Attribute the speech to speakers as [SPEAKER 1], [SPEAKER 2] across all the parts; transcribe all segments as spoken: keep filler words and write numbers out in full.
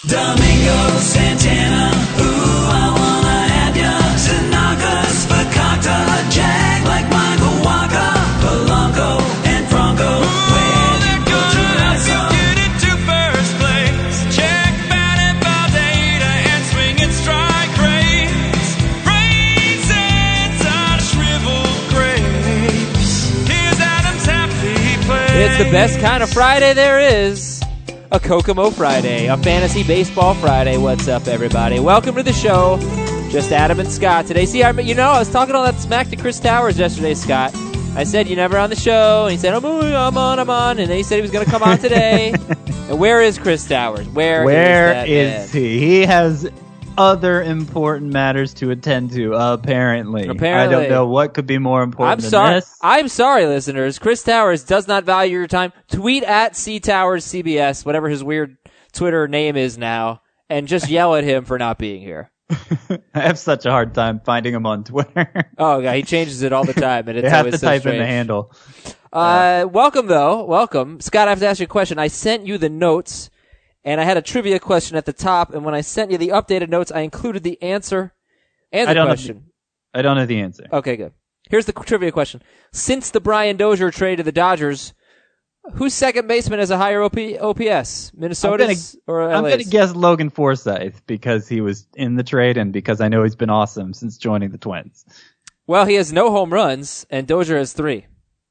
[SPEAKER 1] Domingo Santana, ooh, I wanna have ya. Xenakis, Fakakta, Jag like Michael Waka, Polanco and Franco. Where they go to get into first place. Check Bannon, Valdeta, and swinging strike rates. Raisins on shriveled grapes. Here's Adam's happy place.
[SPEAKER 2] It's the best kind of Friday there is. A Kokomo Friday, a Fantasy Baseball Friday. What's up, everybody? Welcome to the show. Just Adam and Scott today. See, I, you know, I was talking all that smack to Chris Towers yesterday, Scott. I said, you're never on the show. And he said, I'm on, I'm on. And then he said he was going to come on today. And where is Chris Towers? Where,
[SPEAKER 3] where
[SPEAKER 2] is, that
[SPEAKER 3] is
[SPEAKER 2] man?
[SPEAKER 3] he? He has other important matters to attend to, apparently.
[SPEAKER 2] Apparently.
[SPEAKER 3] I don't know what could be more important
[SPEAKER 2] I'm
[SPEAKER 3] than
[SPEAKER 2] sorry.
[SPEAKER 3] this.
[SPEAKER 2] I'm sorry, listeners. Chris Towers does not value your time. Tweet at C Towers C B S, whatever his weird Twitter name is now, and just yell at him for not being here.
[SPEAKER 3] I have such a hard time finding him on Twitter.
[SPEAKER 2] Oh, God, he changes it all the time, and it's
[SPEAKER 3] you have
[SPEAKER 2] always
[SPEAKER 3] to
[SPEAKER 2] so
[SPEAKER 3] type
[SPEAKER 2] strange.
[SPEAKER 3] in the handle.
[SPEAKER 2] Uh, welcome, though. Welcome. Scott, I have to ask you a question. I sent you the notes, and I had a trivia question at the top, and when I sent you the updated notes, I included the answer and the
[SPEAKER 3] I don't
[SPEAKER 2] question.
[SPEAKER 3] Know the, I don't know the answer.
[SPEAKER 2] Okay, good. Here's the trivia question. Since the Brian Dozier trade to the Dodgers, whose second baseman has a higher O P, O P S? Minnesota's or L A's?
[SPEAKER 3] I'm going to guess Logan Forsythe because he was in the trade and because I know he's been awesome since joining the Twins.
[SPEAKER 2] Well, he has no home runs, and Dozier has three.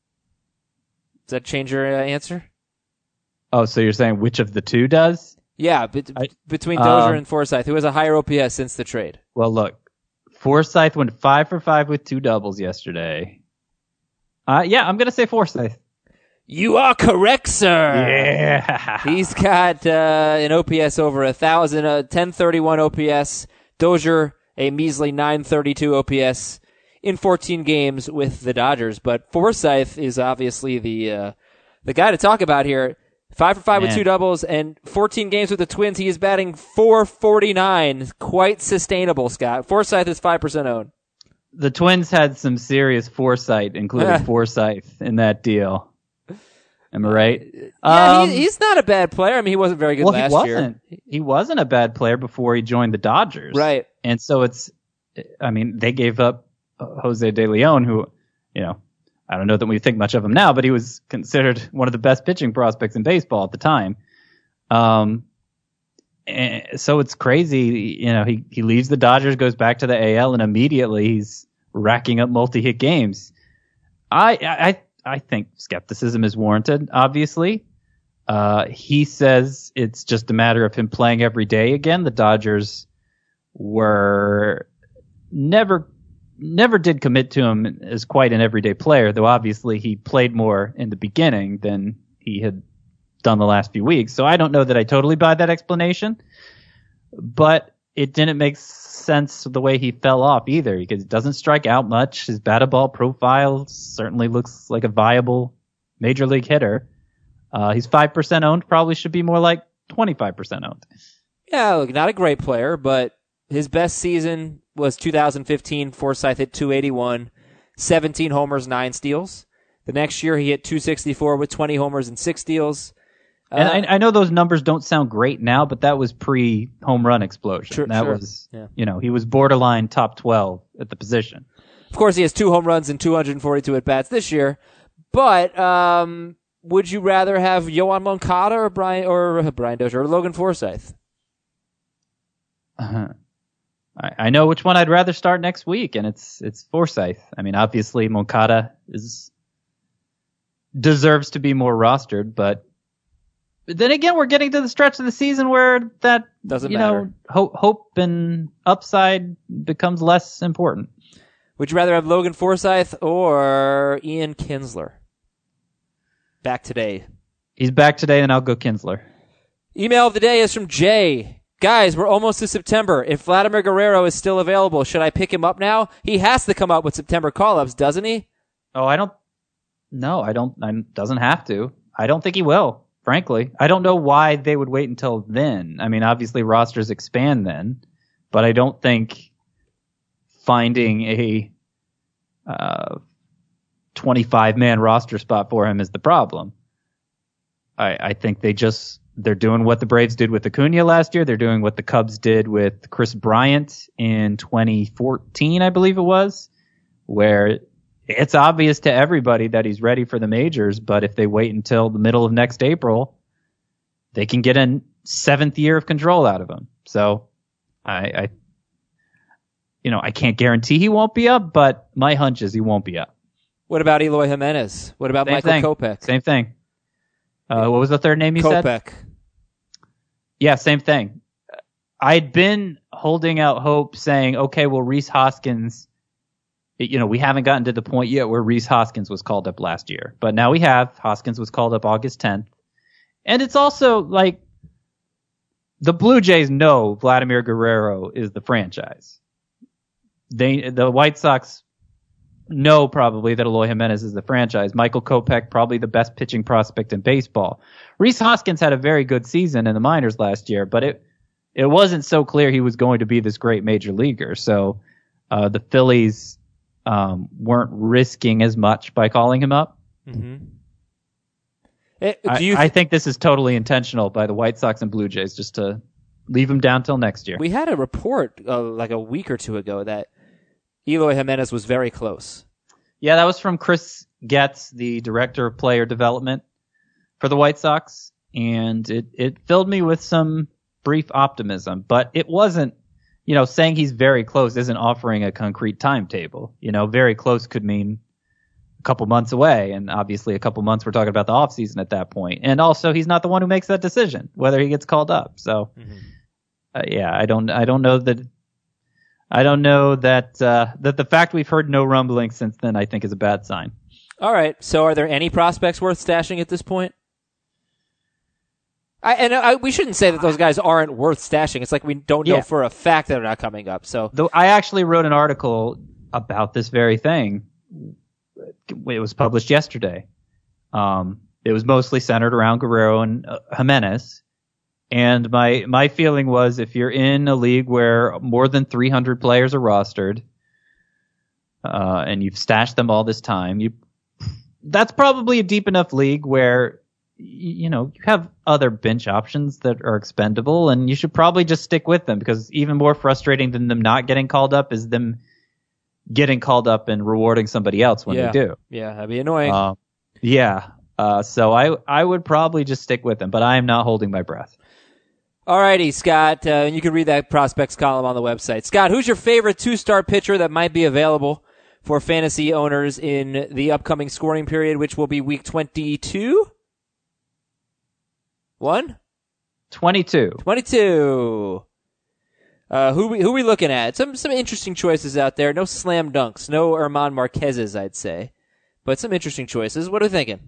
[SPEAKER 2] Does that change your uh, answer?
[SPEAKER 3] Oh, so you're saying which of the two does?
[SPEAKER 2] Yeah, be-
[SPEAKER 3] I,
[SPEAKER 2] between Dozier
[SPEAKER 3] um,
[SPEAKER 2] and Forsythe, who has a higher O P S since the trade?
[SPEAKER 3] Well, look, Forsythe went five for five with two doubles yesterday. Uh, yeah, I'm going to say Forsythe.
[SPEAKER 2] You are correct, sir.
[SPEAKER 3] Yeah.
[SPEAKER 2] He's got uh, an O P S over one thousand, a ten thirty-one O P S. Dozier, a measly nine thirty-two O P S in fourteen games with the Dodgers. But Forsythe is obviously the uh, the guy to talk about here. Five for five
[SPEAKER 3] Man.
[SPEAKER 2] with two doubles and fourteen games with the Twins. He is batting four forty-nine. Quite sustainable, Scott. Forsythe is five percent owned.
[SPEAKER 3] The Twins had some serious foresight, including Forsythe, in that deal. Am I right?
[SPEAKER 2] Yeah,
[SPEAKER 3] um,
[SPEAKER 2] he, he's not a bad player. I mean, he wasn't very good
[SPEAKER 3] well,
[SPEAKER 2] last
[SPEAKER 3] he wasn't.
[SPEAKER 2] year.
[SPEAKER 3] He wasn't a bad player before he joined the Dodgers.
[SPEAKER 2] Right.
[SPEAKER 3] And so it's, I mean, they gave up Jose De Leon, who, you know, I don't know that we think much of him now, but he was considered one of the best pitching prospects in baseball at the time. Um, and so it's crazy. You know, he, he leaves the Dodgers, goes back to the A L, and immediately he's racking up multi-hit games. I, I, I think skepticism is warranted, obviously. Uh, he says it's just a matter of him playing every day again. The Dodgers were never, never did commit to him as quite an everyday player, though obviously he played more in the beginning than he had done the last few weeks. So I don't know that I totally buy that explanation, but it didn't make sense the way he fell off either, because he doesn't strike out much. His batted ball profile certainly looks like a viable major league hitter. Uh, he's five percent owned, probably should be more like twenty-five percent owned.
[SPEAKER 2] Yeah, look, not a great player, but his best season was two thousand fifteen. Forsythe hit two eighty-one, seventeen homers, nine steals. The next year he hit two sixty-four with twenty homers and six steals. Uh,
[SPEAKER 3] And I, I know those numbers don't sound great now, but that was pre-home run explosion.
[SPEAKER 2] Sure,
[SPEAKER 3] that
[SPEAKER 2] sure.
[SPEAKER 3] was,
[SPEAKER 2] Yeah.
[SPEAKER 3] you know, he was borderline top twelve at the position.
[SPEAKER 2] Of course, he has two home runs and two hundred forty-two at-bats this year. But um, would you rather have Yoan Moncada or Brian or uh, Brian Dozier or Logan Forsythe?
[SPEAKER 3] Uh-huh. I, I know which one I'd rather start next week, and it's it's Forsythe. I mean, obviously Moncada is deserves to be more rostered, but But then again, we're getting to the stretch of the season where that
[SPEAKER 2] Doesn't
[SPEAKER 3] you
[SPEAKER 2] matter.
[SPEAKER 3] know hope, hope and upside becomes less important.
[SPEAKER 2] Would you rather have Logan Forsythe or Ian Kinsler? Back today.
[SPEAKER 3] He's back today, and I'll go Kinsler.
[SPEAKER 2] Email of the day is from Jay. Guys, we're almost to September. If Vladimir Guerrero is still available, should I pick him up now? He has to come up with September call-ups, doesn't he?
[SPEAKER 3] Oh, I don't. No, I don't. I doesn't have to. I don't think he will. Frankly, I don't know why they would wait until then. I mean, obviously rosters expand then, but I don't think finding a uh, twenty-five man roster spot for him is the problem. I, I think they just they're doing what the Braves did with Acuna last year. They're doing what the Cubs did with Chris Bryant in twenty fourteen, I believe it was, where it's obvious to everybody that he's ready for the majors, but if they wait until the middle of next April, they can get a seventh year of control out of him. So I, I you know, I can't guarantee he won't be up, but my hunch is he won't be up.
[SPEAKER 2] What about Eloy Jimenez? What about
[SPEAKER 3] Same
[SPEAKER 2] Michael
[SPEAKER 3] thing.
[SPEAKER 2] Kopech?
[SPEAKER 3] Same thing. Uh, what was the third name you said?
[SPEAKER 2] Kopech.
[SPEAKER 3] Yeah, same thing. I'd been holding out hope saying, okay, well, Rhys Hoskins, you know, we haven't gotten to the point yet where Rhys Hoskins was called up last year. But now we have. Hoskins was called up August tenth. And it's also like the Blue Jays know Vladimir Guerrero is the franchise. They, the White Sox know probably that Eloy Jimenez is the franchise. Michael Kopech, probably the best pitching prospect in baseball. Rhys Hoskins had a very good season in the minors last year, but it it wasn't so clear he was going to be this great major leaguer. So uh, the Phillies um, weren't risking as much by calling him up.
[SPEAKER 2] Mm-hmm. It, do
[SPEAKER 3] I,
[SPEAKER 2] you th-
[SPEAKER 3] I think this is totally intentional by the White Sox and Blue Jays just to leave him down till next year.
[SPEAKER 2] We had a report uh, like a week or two ago that Eloy Jimenez was very close.
[SPEAKER 3] Yeah, that was from Chris Getz, the director of player development for the White Sox, and it, it filled me with some brief optimism. But it wasn't, you know, saying he's very close isn't offering a concrete timetable. You know, very close could mean a couple months away, and obviously a couple months we're talking about the off season at that point. And also, he's not the one who makes that decision whether he gets called up. So, mm-hmm. uh, yeah, I don't, I don't know that. I don't know that uh, that the fact we've heard no rumbling since then, I think, is a bad sign.
[SPEAKER 2] All right. So, are there any prospects worth stashing at this point? I, and I, we shouldn't say that those guys aren't worth stashing. It's like we don't know
[SPEAKER 3] yeah.
[SPEAKER 2] for a fact that they're not coming up. So,
[SPEAKER 3] Though I actually wrote an article about this very thing. It was published yesterday. Um, it was mostly centered around Guerrero and uh, Jimenez. And my my feeling was, if you're in a league where more than three hundred players are rostered, uh, and you've stashed them all this time, you that's probably a deep enough league where you know you have other bench options that are expendable, and you should probably just stick with them, because even more frustrating than them not getting called up is them getting called up and rewarding somebody else when
[SPEAKER 2] yeah.
[SPEAKER 3] they do.
[SPEAKER 2] Yeah, that'd be annoying.
[SPEAKER 3] Uh, yeah. Uh, so I I would probably just stick with them, but I am not holding my breath.
[SPEAKER 2] Alrighty, Scott, uh, and you can read that prospects column on the website. Scott, who's your favorite two-star pitcher that might be available for fantasy owners in the upcoming scoring period, which will be week twenty-two? One?
[SPEAKER 3] twenty-two.
[SPEAKER 2] twenty-two. Uh, who we, who we looking at? Some some interesting choices out there. No slam dunks, no Herman Marquez's, I'd say, but some interesting choices. What are we thinking?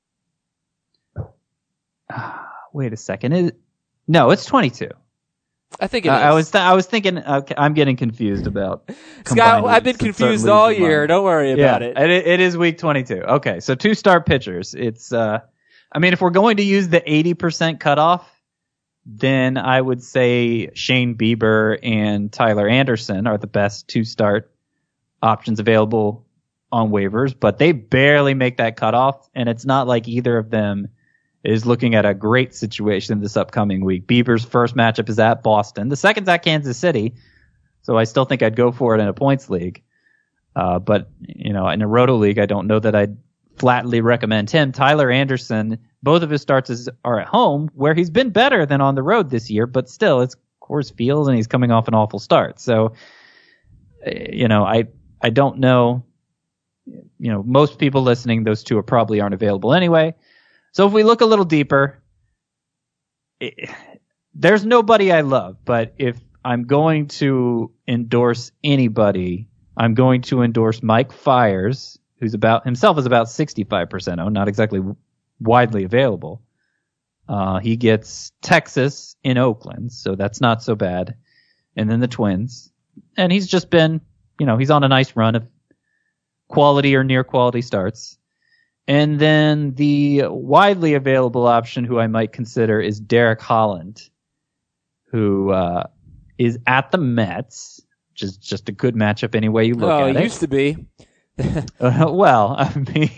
[SPEAKER 3] Wait a second. Is, no, it's twenty-two.
[SPEAKER 2] I think it
[SPEAKER 3] uh,
[SPEAKER 2] is.
[SPEAKER 3] I was th- I was thinking. Okay, I'm getting confused about.
[SPEAKER 2] Scott, I've been confused all year. Don't worry about
[SPEAKER 3] yeah,
[SPEAKER 2] it.
[SPEAKER 3] it. It is week twenty-two. Okay, so two star pitchers. It's. Uh, I mean, if we're going to use the eighty percent cutoff, then I would say Shane Bieber and Tyler Anderson are the best two start options available on waivers, but they barely make that cutoff, and it's not like either of them is looking at a great situation this upcoming week. Bieber's first matchup is at Boston. The second's at Kansas City, so I still think I'd go for it in a points league. Uh, but, you know, in a roto league, I don't know that I'd flatly recommend him. Tyler Anderson, both of his starts is, are at home, where he's been better than on the road this year, but still, it's Coors Field, and he's coming off an awful start. So, you know, I I don't know. You know, most people listening, those two are probably aren't available anyway. So if we look a little deeper, it, there's nobody I love, but if I'm going to endorse anybody, I'm going to endorse Mike Fiers, who's about himself is about sixty-five percent owned, not exactly widely available. Uh, he gets Texas in Oakland, so that's not so bad. And then the Twins. And he's just been, you know, he's on a nice run of quality or near quality starts. And then the widely available option who I might consider is Derek Holland, who uh, is at the Mets, which is just a good matchup any way you look
[SPEAKER 2] oh,
[SPEAKER 3] at it.
[SPEAKER 2] it used to be.
[SPEAKER 3] uh, well, I mean,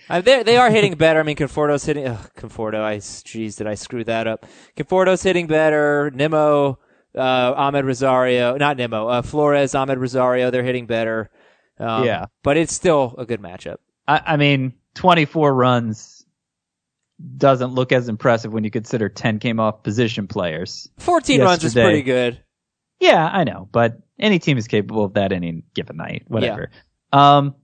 [SPEAKER 2] Uh, they they are hitting better. I mean, Conforto's hitting. Ugh, Conforto. I jeez, did I screw that up? Conforto's hitting better. Nimmo, uh, Ahmed Rosario, not Nimmo. Uh, Flores, Ahmed Rosario. They're hitting better. Um,
[SPEAKER 3] Yeah.
[SPEAKER 2] but it's still a good matchup.
[SPEAKER 3] I, I mean, twenty-four runs doesn't look as impressive when you consider ten came off position players.
[SPEAKER 2] Fourteen runs is
[SPEAKER 3] yesterday.
[SPEAKER 2] pretty good.
[SPEAKER 3] Yeah, I know, but any team is capable of that any given night. Whatever. Um.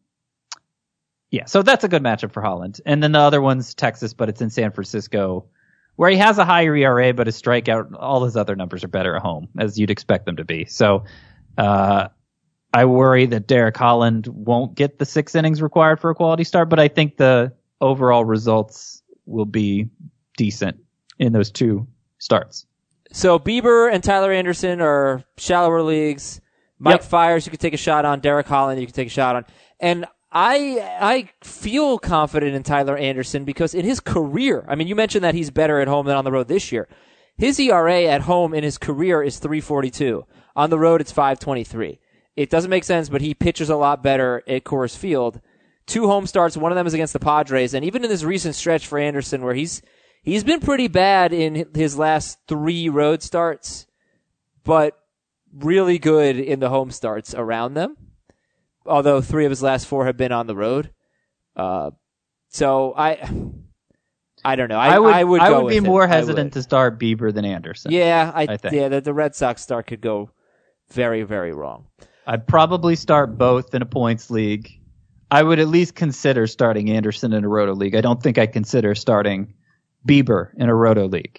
[SPEAKER 3] Yeah, so that's a good matchup for Holland. And then the other one's Texas, but it's in San Francisco, where he has a higher E R A, but his strikeout, all his other numbers are better at home, as you'd expect them to be. So uh, I worry that Derek Holland won't get the six innings required for a quality start, but I think the overall results will be decent in those two starts.
[SPEAKER 2] So Bieber and Tyler Anderson are shallower leagues. Mike
[SPEAKER 3] Yep.
[SPEAKER 2] Fiers, you could take a shot on. Derek Holland, you could take a shot on. And I I feel confident in Tyler Anderson because in his career, I mean, you mentioned that he's better at home than on the road this year. His E R A at home in his career is three forty-two. On the road, it's five twenty-three. It doesn't make sense, but he pitches a lot better at Coors Field. Two home starts, one of them is against the Padres, and even in this recent stretch for Anderson where he's he's been pretty bad in his last three road starts, but really good in the home starts around them. Although three of his last four have been on the road. Uh, so I, I don't know. I,
[SPEAKER 3] I would,
[SPEAKER 2] I would,
[SPEAKER 3] I
[SPEAKER 2] go
[SPEAKER 3] would be
[SPEAKER 2] with
[SPEAKER 3] more
[SPEAKER 2] him. I
[SPEAKER 3] hesitant
[SPEAKER 2] would.
[SPEAKER 3] to start Bieber than Anderson.
[SPEAKER 2] Yeah, I,
[SPEAKER 3] I think.
[SPEAKER 2] yeah, the, the Red Sox start could go very, very wrong.
[SPEAKER 3] I'd probably start both in a points league. I would at least consider starting Anderson in a roto league. I don't think I'd consider starting Bieber in a roto league.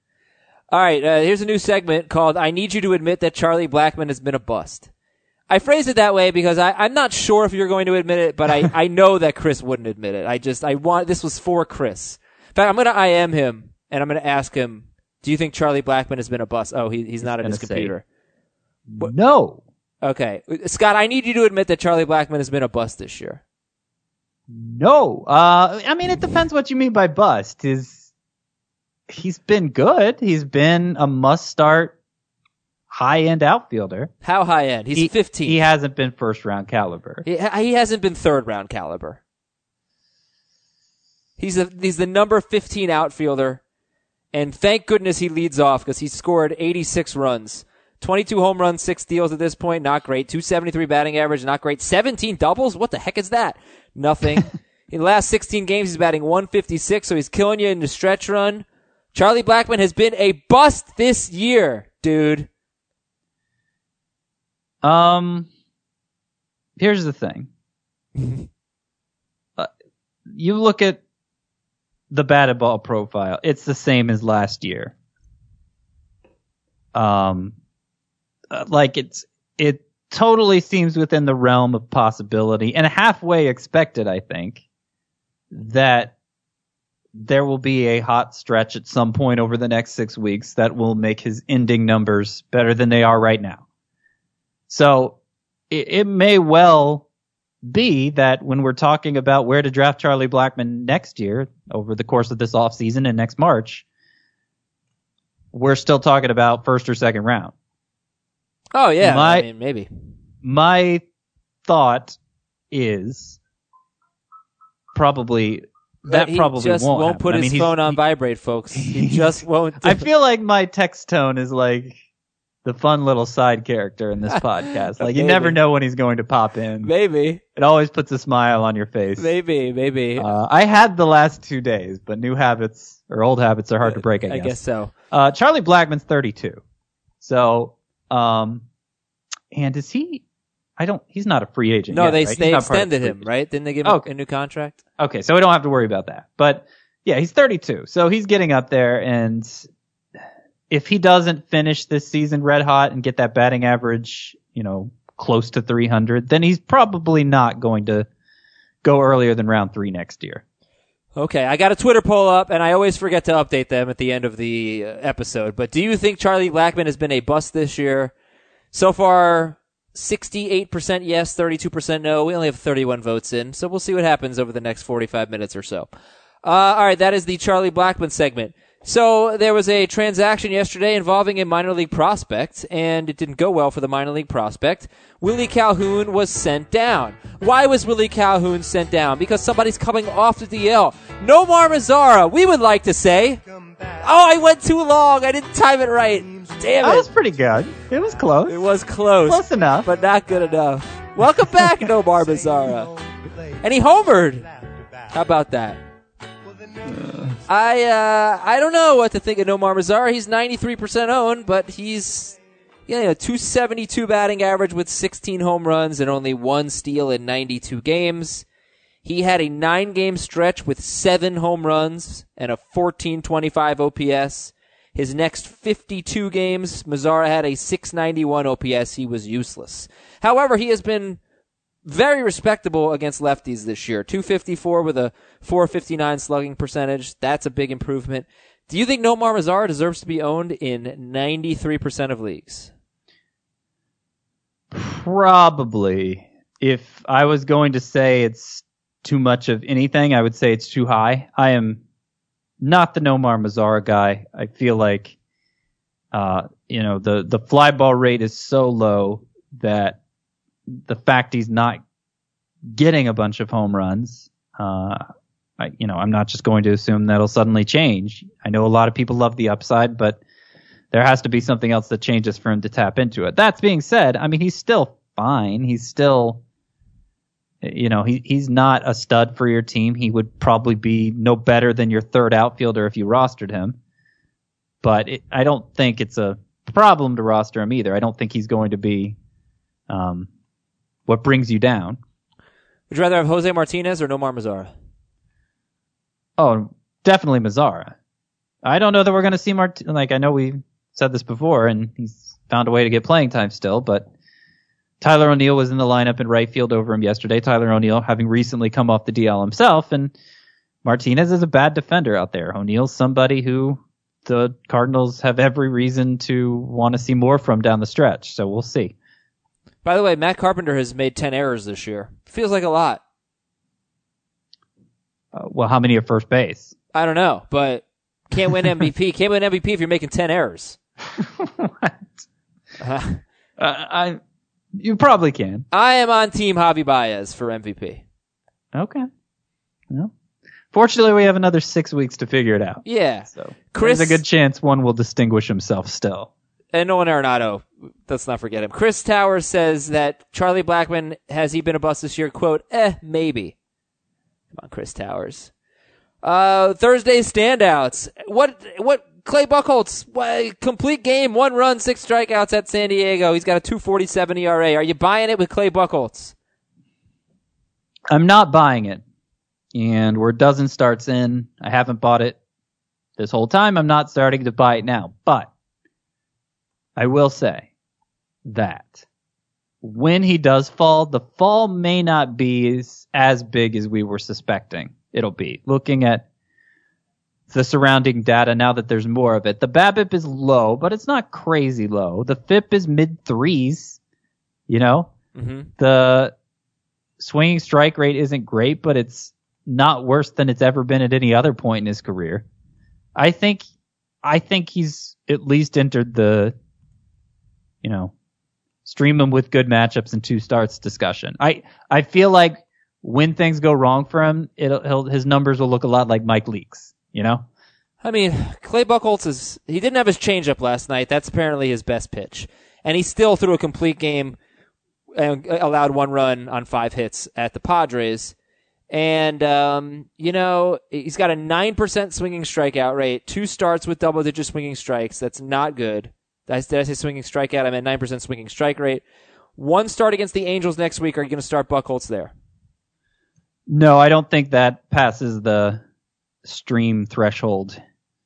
[SPEAKER 2] All right, uh, here's a new segment called I Need You to Admit That Charlie Blackmon Has Been a Bust. I phrase it that way because I, I'm not sure if you're going to admit it, but I, I know that Chris wouldn't admit it. I just, I want, this was for Chris. In fact, I'm going to I M him, and I'm going to ask him, do you think Charlie Blackmon has been a bust? Oh, he, he's not at his
[SPEAKER 3] gonna say-
[SPEAKER 2] computer.
[SPEAKER 3] No.
[SPEAKER 2] Okay. Scott, I need you to admit that Charlie Blackmon has been a bust this year.
[SPEAKER 3] No. Uh, I mean, it depends what you mean by bust. Is he's been good. He's been a must-start high-end outfielder.
[SPEAKER 2] How high end? He's
[SPEAKER 3] he,
[SPEAKER 2] fifteen.
[SPEAKER 3] He hasn't been first-round caliber.
[SPEAKER 2] He, he hasn't been third round caliber. He's a, he's the number fifteen outfielder, and thank goodness he leads off because he scored eighty-six runs. twenty-two home runs, six steals at this point, not great. two seventy-three batting average, not great. seventeen doubles? What the heck is that? Nothing. In the last sixteen games, he's batting one fifty-six, so he's killing you in the stretch run. Charlie Blackmon has been a bust this year, dude.
[SPEAKER 3] Um, here's the thing. uh, you look at the batted ball profile. It's the same as last year. Um, uh, like it's it totally seems within the realm of possibility and halfway expected. I think that there will be a hot stretch at some point over the next six weeks that will make his ending numbers better than they are right now. So it, it may well be that when we're talking about where to draft Charlie Blackmon next year over the course of this offseason and next March, we're still talking about first or second round.
[SPEAKER 2] Oh, yeah.
[SPEAKER 3] My-
[SPEAKER 2] I mean, maybe.
[SPEAKER 3] My thought is probably that
[SPEAKER 2] But he
[SPEAKER 3] probably
[SPEAKER 2] just
[SPEAKER 3] won't,
[SPEAKER 2] won't
[SPEAKER 3] happen.
[SPEAKER 2] put
[SPEAKER 3] I
[SPEAKER 2] his
[SPEAKER 3] mean, he's-
[SPEAKER 2] phone on
[SPEAKER 3] he-
[SPEAKER 2] vibrate, folks. He just won't. do
[SPEAKER 3] I
[SPEAKER 2] it.
[SPEAKER 3] feel like my text tone is like the fun little side character in this podcast. Like you
[SPEAKER 2] Maybe.
[SPEAKER 3] never know when he's going to pop in.
[SPEAKER 2] Maybe.
[SPEAKER 3] It always puts a smile on your face.
[SPEAKER 2] Maybe. Maybe.
[SPEAKER 3] Uh, I had the last two days, but new habits or old habits are hard to break, I,
[SPEAKER 2] I
[SPEAKER 3] guess.
[SPEAKER 2] guess so.
[SPEAKER 3] Uh, Charlie Blackmon's thirty-two. So, um, and is he, I don't, he's not a free agent
[SPEAKER 2] No,
[SPEAKER 3] yet,
[SPEAKER 2] they
[SPEAKER 3] right? He's
[SPEAKER 2] they
[SPEAKER 3] not part of
[SPEAKER 2] extended
[SPEAKER 3] the
[SPEAKER 2] him,
[SPEAKER 3] free-
[SPEAKER 2] right? Didn't they give him
[SPEAKER 3] Okay.
[SPEAKER 2] a new contract?
[SPEAKER 3] Okay, so we don't have to worry about that. But yeah, he's thirty-two. So he's getting up there, and if he doesn't finish this season red hot and get that batting average, you know, close to three hundred, then he's probably not going to go earlier than round three next year.
[SPEAKER 2] Okay, I got a Twitter poll up, and I always forget to update them at the end of the uh, episode. But do you think Charlie Blackmon has been a bust this year? So far, sixty-eight percent yes, thirty-two percent no. We only have thirty-one votes in, so we'll see what happens over the next forty-five minutes or so. Uh, all right, that is the Charlie Blackmon segment. So there was a transaction yesterday involving a minor league prospect, and it didn't go well for the minor league prospect. Willie Calhoun was sent down. Why was Willie Calhoun sent down? Because somebody's coming off the D L. Nomar Mazara, we would like to say. Oh, I went too long. I didn't time it right. Damn it.
[SPEAKER 3] That was pretty good. It was close.
[SPEAKER 2] It was close.
[SPEAKER 3] Close enough.
[SPEAKER 2] But not good enough. Welcome back, Nomar Mazara. And he homered. How about that? I uh, I don't know what to think of Nomar Mazara. He's ninety-three percent owned, but he's you know, two seventy-two batting average with sixteen home runs and only one steal in ninety-two games. He had a nine-game stretch with seven home runs and a fourteen twenty-five O P S. His next fifty-two games, Mazara had a six ninety-one O P S. He was useless. However, he has been very respectable against lefties this year. two fifty-four with a four fifty-nine slugging percentage. That's a big improvement. Do you think Nomar Mazara deserves to be owned in ninety-three percent of leagues?
[SPEAKER 3] Probably. If I was going to say it's too much of anything, I would say it's too high. I am not the Nomar Mazara guy. I feel like, uh, you know, the, the fly ball rate is so low that the fact he's not getting a bunch of home runs, uh, I, you know, I'm not just going to assume that'll suddenly change. I know a lot of people love the upside, but there has to be something else that changes for him to tap into it. That being said, I mean, he's still fine. He's still, you know, he he's not a stud for your team. He would probably be no better than your third outfielder if you rostered him. But it, I don't think it's a problem to roster him either. I don't think he's going to be um, what brings you down.
[SPEAKER 2] Would you rather have Jose Martinez or Nomar Mazara?
[SPEAKER 3] Oh, definitely Mazara. I don't know that we're going to see Mart. Like, I know we said this before, and he's found a way to get playing time still, but Tyler O'Neill was in the lineup in right field over him yesterday. Tyler O'Neill having recently come off the D L himself, and Martinez is a bad defender out there. O'Neill's somebody who the Cardinals have every reason to want to see more from down the stretch, so we'll see.
[SPEAKER 2] By the way, Matt Carpenter has made ten errors this year. Feels like a lot.
[SPEAKER 3] Uh, well, how many at first base?
[SPEAKER 2] I don't know, but can't win M V P. Can't win M V P if you're making ten errors.
[SPEAKER 3] What?
[SPEAKER 2] Uh,
[SPEAKER 3] Uh, I, you probably can.
[SPEAKER 2] I am on Team Javi Baez for M V P.
[SPEAKER 3] Okay. Well, fortunately, we have another six weeks to figure it out.
[SPEAKER 2] Yeah.
[SPEAKER 3] So
[SPEAKER 2] Chris,
[SPEAKER 3] there's a good chance one will distinguish himself still.
[SPEAKER 2] And Nolan Arenado, let's not forget him. Chris Towers says that Charlie Blackmon, has he been a bust this year? Quote, eh, maybe. Come on, Chris Towers. Uh, Thursday standouts. What, what, Clay Buchholz, what, complete game, one run, six strikeouts at San Diego. He's got a two forty-seven E R A. Are you buying it with Clay Buchholz?
[SPEAKER 3] I'm not buying it. And we're a dozen starts in. I haven't bought it this whole time. I'm not starting to buy it now. But I will say that when he does fall, the fall may not be as, as big as we were suspecting it'll be. Looking at the surrounding data now that there's more of it. The BABIP is low, but it's not crazy low. The F I P is mid threes, you know?
[SPEAKER 2] Mm-hmm.
[SPEAKER 3] The swinging strike rate isn't great, but it's not worse than it's ever been at any other point in his career. I think, I think he's at least entered the, you know, stream him with good matchups and two starts discussion. I, I feel like when things go wrong for him, it'll, he'll, his numbers will look a lot like Mike Leake's, you know?
[SPEAKER 2] I mean, Clay Buchholz is, he didn't have his changeup last night. That's apparently his best pitch. And he still threw a complete game and allowed one run on five hits at the Padres. And, um, you know, he's got a nine percent swinging strikeout rate, two starts with double-digit swinging strikes. That's not good. Did I say swinging strikeout? I meant nine percent swinging strike rate. One start against the Angels next week. Are you going to start Buchholz there?
[SPEAKER 3] No, I don't think that passes the stream threshold.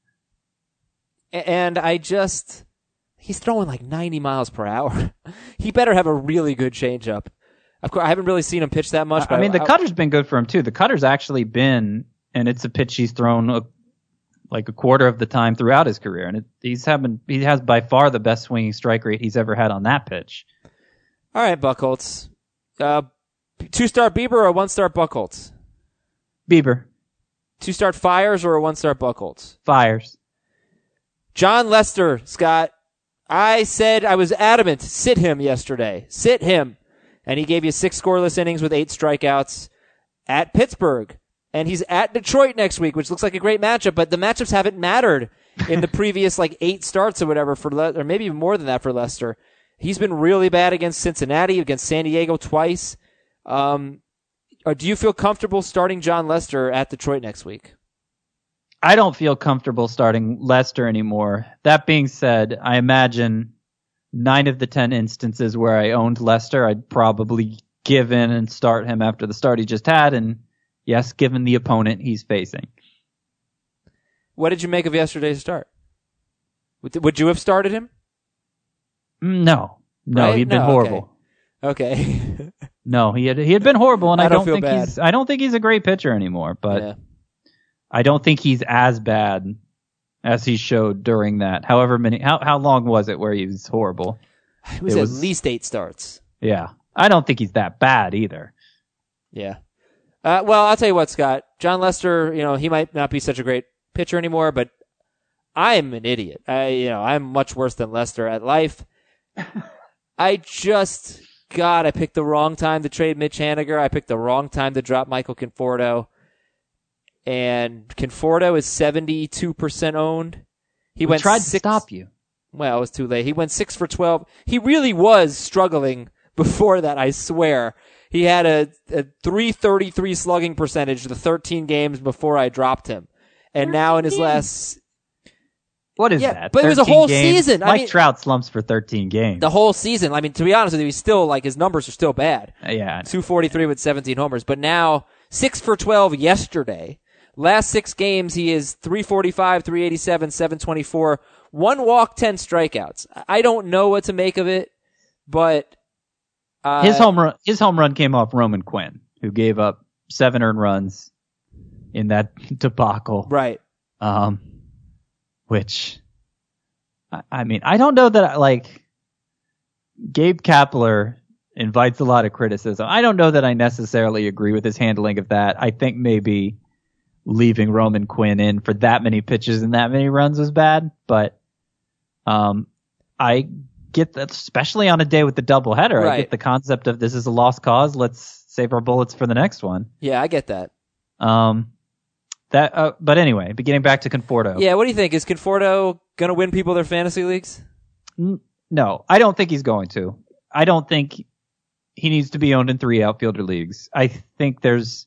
[SPEAKER 2] And I just, he's throwing like ninety miles per hour. He better have a really good changeup. Of course, I haven't really seen him pitch that much.
[SPEAKER 3] I
[SPEAKER 2] but
[SPEAKER 3] mean, the
[SPEAKER 2] I,
[SPEAKER 3] cutter's been good for him too. The cutter's actually been, and it's a pitch he's thrown a, like a quarter of the time throughout his career, and it, he's having he has by far the best swinging strike rate he's ever had on that pitch.
[SPEAKER 2] All right, Buchholz. Uh, two-star Bieber or one-star Buchholz?
[SPEAKER 3] Bieber
[SPEAKER 2] Two-star Fires or a one-star Buchholz?
[SPEAKER 3] fires.
[SPEAKER 2] John Lester, Scott. I said I was adamant. Sit him yesterday. Sit him. And he gave you six scoreless innings with eight strikeouts at Pittsburgh. And he's at Detroit next week, which looks like a great matchup, but the matchups haven't mattered in the previous like eight starts or whatever for Le- or maybe even more than that for Lester. He's been really bad against Cincinnati, against San Diego twice. Um, or do you feel comfortable starting John Lester at Detroit next week?
[SPEAKER 3] I don't feel comfortable starting Lester anymore. That being said, I imagine nine of the ten instances where I owned Lester, I'd probably give in and start him after the start he just had, and yes, given the opponent he's facing.
[SPEAKER 2] What did you make of yesterday's start? Would, would you have started him?
[SPEAKER 3] No. No,
[SPEAKER 2] Right?
[SPEAKER 3] he'd been
[SPEAKER 2] No,
[SPEAKER 3] horrible.
[SPEAKER 2] Okay. okay.
[SPEAKER 3] No, he had he had been horrible, and
[SPEAKER 2] I
[SPEAKER 3] I,
[SPEAKER 2] don't
[SPEAKER 3] don't,
[SPEAKER 2] feel
[SPEAKER 3] think
[SPEAKER 2] bad.
[SPEAKER 3] he's I don't think he's a great pitcher anymore, but
[SPEAKER 2] yeah.
[SPEAKER 3] I don't think he's as bad as he showed during that. However many how how long was it where he was horrible?
[SPEAKER 2] It was
[SPEAKER 3] It
[SPEAKER 2] at
[SPEAKER 3] was-
[SPEAKER 2] least eight starts.
[SPEAKER 3] Yeah. I don't think he's that bad either.
[SPEAKER 2] Yeah. Uh, well, I'll tell you what, Scott. John Lester, you know, he might not be such a great pitcher anymore, but I'm an idiot. I, you know, I'm much worse than Lester at life. I just, God, I picked the wrong time to trade Mitch Haniger. I picked the wrong time to drop Michael Conforto. And Conforto is seventy-two percent owned. He
[SPEAKER 3] We
[SPEAKER 2] went
[SPEAKER 3] tried
[SPEAKER 2] six,
[SPEAKER 3] to stop you.
[SPEAKER 2] Well, it was too late. He went six for twelve. He really was struggling before that, I swear. He had a, a three thirty-three slugging percentage the thirteen games before I dropped him. And now in his last,
[SPEAKER 3] What is
[SPEAKER 2] Yeah,
[SPEAKER 3] that?
[SPEAKER 2] but it was a
[SPEAKER 3] thirteen
[SPEAKER 2] whole
[SPEAKER 3] games?
[SPEAKER 2] season. I
[SPEAKER 3] Mike
[SPEAKER 2] mean-
[SPEAKER 3] Trout slumps for thirteen games.
[SPEAKER 2] the whole season, I mean, to be honest with you, he's still like, his numbers are still bad.
[SPEAKER 3] Uh, yeah.
[SPEAKER 2] two forty-three with seventeen homers. But now, six for twelve yesterday. Last six games, he is three forty-five, three eighty-seven, seven twenty-four, one walk, ten strikeouts. I don't know what to make of it, but uh,
[SPEAKER 3] His home run his home run came off Roman Quinn, who gave up seven earned runs in that debacle.
[SPEAKER 2] right.
[SPEAKER 3] Um which I, I mean, I don't know that like Gabe Kapler invites a lot of criticism. I don't know that I necessarily agree with his handling of that. I think maybe leaving Roman Quinn in for that many pitches and that many runs was bad, but um, I get that, especially on a day with the doubleheader.
[SPEAKER 2] Right.
[SPEAKER 3] I get the concept of this is a lost cause. Let's save our bullets for the next one.
[SPEAKER 2] Yeah, I get that.
[SPEAKER 3] Um, that, uh, but anyway, getting back to Conforto.
[SPEAKER 2] Yeah, what do you think? Is Conforto going to win people their fantasy leagues?
[SPEAKER 3] N- No, I don't think he's going to. I don't think he needs to be owned in three outfielder leagues. I think there's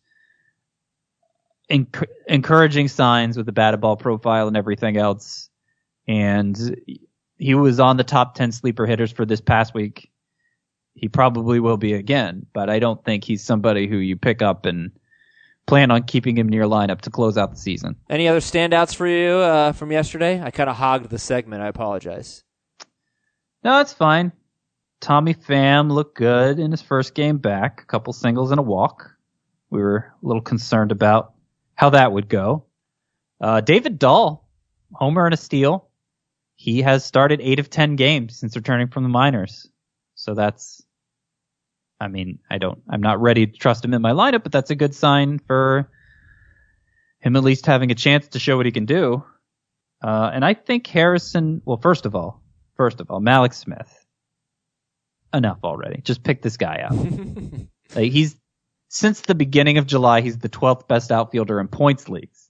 [SPEAKER 3] enc- encouraging signs with the batted ball profile and everything else. And he was on the top ten sleeper hitters for this past week. He probably will be again, but I don't think he's somebody who you pick up and plan on keeping him in your lineup to close out the season.
[SPEAKER 2] Any other standouts for you uh, from yesterday? I kind of hogged the segment. I apologize.
[SPEAKER 3] No, it's fine. Tommy Pham looked good in his first game back. A couple singles and a walk. We were a little concerned about how that would go. Uh, David Dahl, homer and a steal. He has started eight of ten games since returning from the minors. So that's, I mean, I don't, I'm not ready to trust him in my lineup, but that's a good sign for him at least having a chance to show what he can do. Uh, and I think Harrison, well, first of all, first of all, Malik Smith. Enough already. Just pick this guy out. Like he's, since the beginning of July, he's the twelfth best outfielder in points leagues.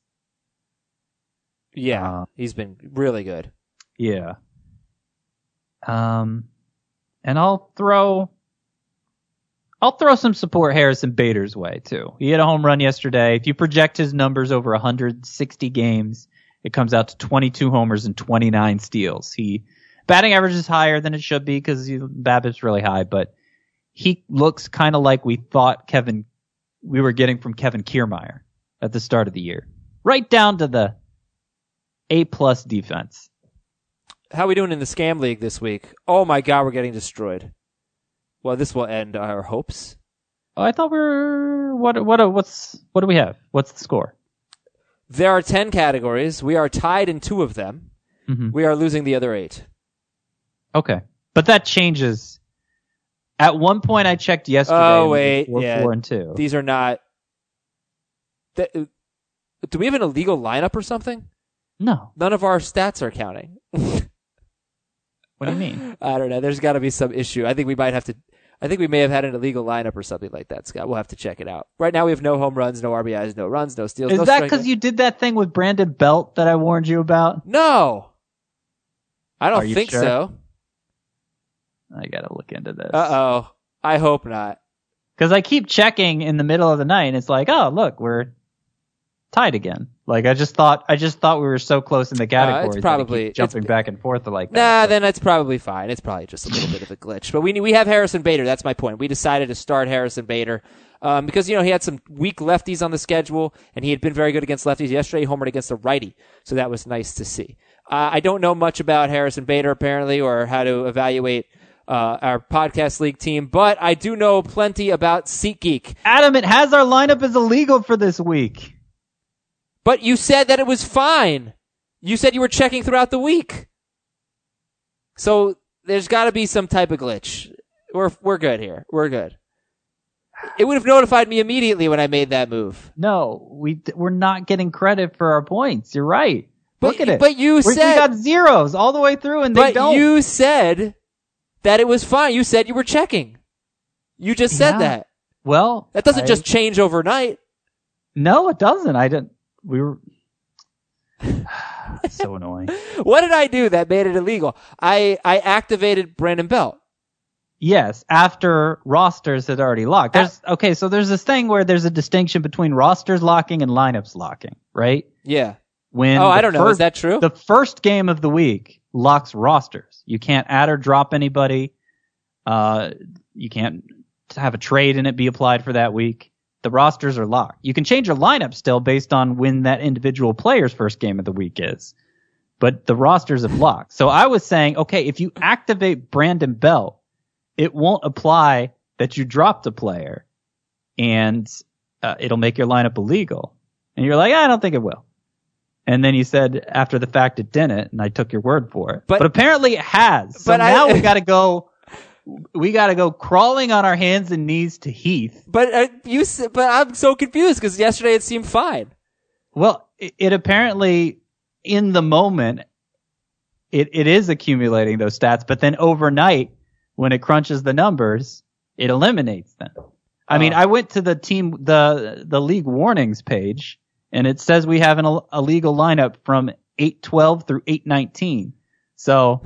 [SPEAKER 2] Yeah,
[SPEAKER 3] Uh,
[SPEAKER 2] he's been really good.
[SPEAKER 3] Yeah. Um, and I'll throw, I'll throw some support Harrison Bader's way too. He had a home run yesterday. If you project his numbers over one hundred sixty games, it comes out to twenty-two homers and twenty-nine steals. He, batting average is higher than it should be because BABIP's really high, but he looks kind of like we thought Kevin, we were getting from Kevin Kiermaier at the start of the year. Right down to the A plus defense.
[SPEAKER 2] How are we doing in the Scam League this week? Oh my God, we're getting destroyed. Well, this will end our hopes.
[SPEAKER 3] Oh, I thought we were, what, what, what's, what do we have? What's the score?
[SPEAKER 2] There are ten categories. We are tied in two of them.
[SPEAKER 3] Mm-hmm.
[SPEAKER 2] We are losing the other eight.
[SPEAKER 3] Okay. But that changes. At one point I checked yesterday.
[SPEAKER 2] Oh,
[SPEAKER 3] and we were
[SPEAKER 2] wait,
[SPEAKER 3] Four,
[SPEAKER 2] yeah.
[SPEAKER 3] four, and two.
[SPEAKER 2] These are not. Th- do we have an illegal lineup or something?
[SPEAKER 3] No.
[SPEAKER 2] None of our stats are counting.
[SPEAKER 3] What do you mean?
[SPEAKER 2] I don't know. There's got to be some issue. I think we might have to. I think we may have had an illegal lineup or something like that, Scott. We'll have to check it out. Right now we have no home runs, no R B Is, no runs, no steals.
[SPEAKER 3] Is
[SPEAKER 2] no
[SPEAKER 3] that
[SPEAKER 2] strikeouts.
[SPEAKER 3] because you did that thing with Brandon Belt that I warned you about?
[SPEAKER 2] No. I don't
[SPEAKER 3] Are you
[SPEAKER 2] think
[SPEAKER 3] sure?
[SPEAKER 2] so.
[SPEAKER 3] I gotta look into this.
[SPEAKER 2] Uh-oh. I hope not.
[SPEAKER 3] Because I keep checking in the middle of the night, and it's like, oh, look, we're tied again. Like I just thought, I just thought we were so close in the categories.
[SPEAKER 2] probably-
[SPEAKER 3] that I keep jumping
[SPEAKER 2] it's-
[SPEAKER 3] back and forth like that.
[SPEAKER 2] Nah,
[SPEAKER 3] But
[SPEAKER 2] then it's probably fine. It's probably just a little bit of a glitch. But we we have Harrison Bader. That's my point. We decided to start Harrison Bader um, because, you know, he had some weak lefties on the schedule, and he had been very good against lefties. Yesterday, he homered against a righty, so that was nice to see. Uh, I don't know much about Harrison Bader, apparently, or how to evaluate uh, our podcast league team, but I do know plenty about SeatGeek.
[SPEAKER 3] Adam, it has our lineup as illegal for this week.
[SPEAKER 2] But you said that it was fine. You said you were checking throughout the week. So there's got to be some type of glitch. We're we're good here. We're good. It would have notified me immediately when I made that move.
[SPEAKER 3] No, we we're not getting credit for our points. You're right.
[SPEAKER 2] But,
[SPEAKER 3] Look at it.
[SPEAKER 2] But you
[SPEAKER 3] we
[SPEAKER 2] said
[SPEAKER 3] we got zeros all the way through, and they
[SPEAKER 2] But
[SPEAKER 3] don't.
[SPEAKER 2] you said that it was fine. You said you were checking. You just said
[SPEAKER 3] Yeah.
[SPEAKER 2] that.
[SPEAKER 3] Well,
[SPEAKER 2] That doesn't
[SPEAKER 3] I-
[SPEAKER 2] just change overnight.
[SPEAKER 3] No, it doesn't. I didn't. We were so annoying.
[SPEAKER 2] What did I do that made it illegal? I I activated Brandon Belt.
[SPEAKER 3] Yes, after rosters had already locked. There's okay, so there's this thing where there's a distinction between rosters locking and lineups locking, right?
[SPEAKER 2] Yeah.
[SPEAKER 3] When
[SPEAKER 2] Oh, I
[SPEAKER 3] the
[SPEAKER 2] don't know.
[SPEAKER 3] first-
[SPEAKER 2] Is that true?
[SPEAKER 3] The first game of the week locks rosters. You can't add or drop anybody. Uh, you can't have a trade in it be applied for that week. The rosters are locked. You can change your lineup still based on when that individual player's first game of the week is. But the rosters have locked. So I was saying, okay, if you activate Brandon Belt, it won't apply that you dropped a player, and uh, it'll make your lineup illegal. And you're like, I don't think it will. And then you said after the fact it didn't, and I took your word for it.
[SPEAKER 2] But-
[SPEAKER 3] But, apparently it has. So
[SPEAKER 2] but I-
[SPEAKER 3] now we got to go. We got to go crawling on our hands and knees to Heath.
[SPEAKER 2] But uh, you s- but I'm so confused because yesterday it seemed fine.
[SPEAKER 3] Well, it, it apparently in the moment it it is accumulating those stats, but then overnight when it crunches the numbers, it eliminates them. I mean,
[SPEAKER 2] Oh.
[SPEAKER 3] I went to the team the the league warnings page, and it says we have an Ill- illegal lineup from eight twelve through eight nineteen. So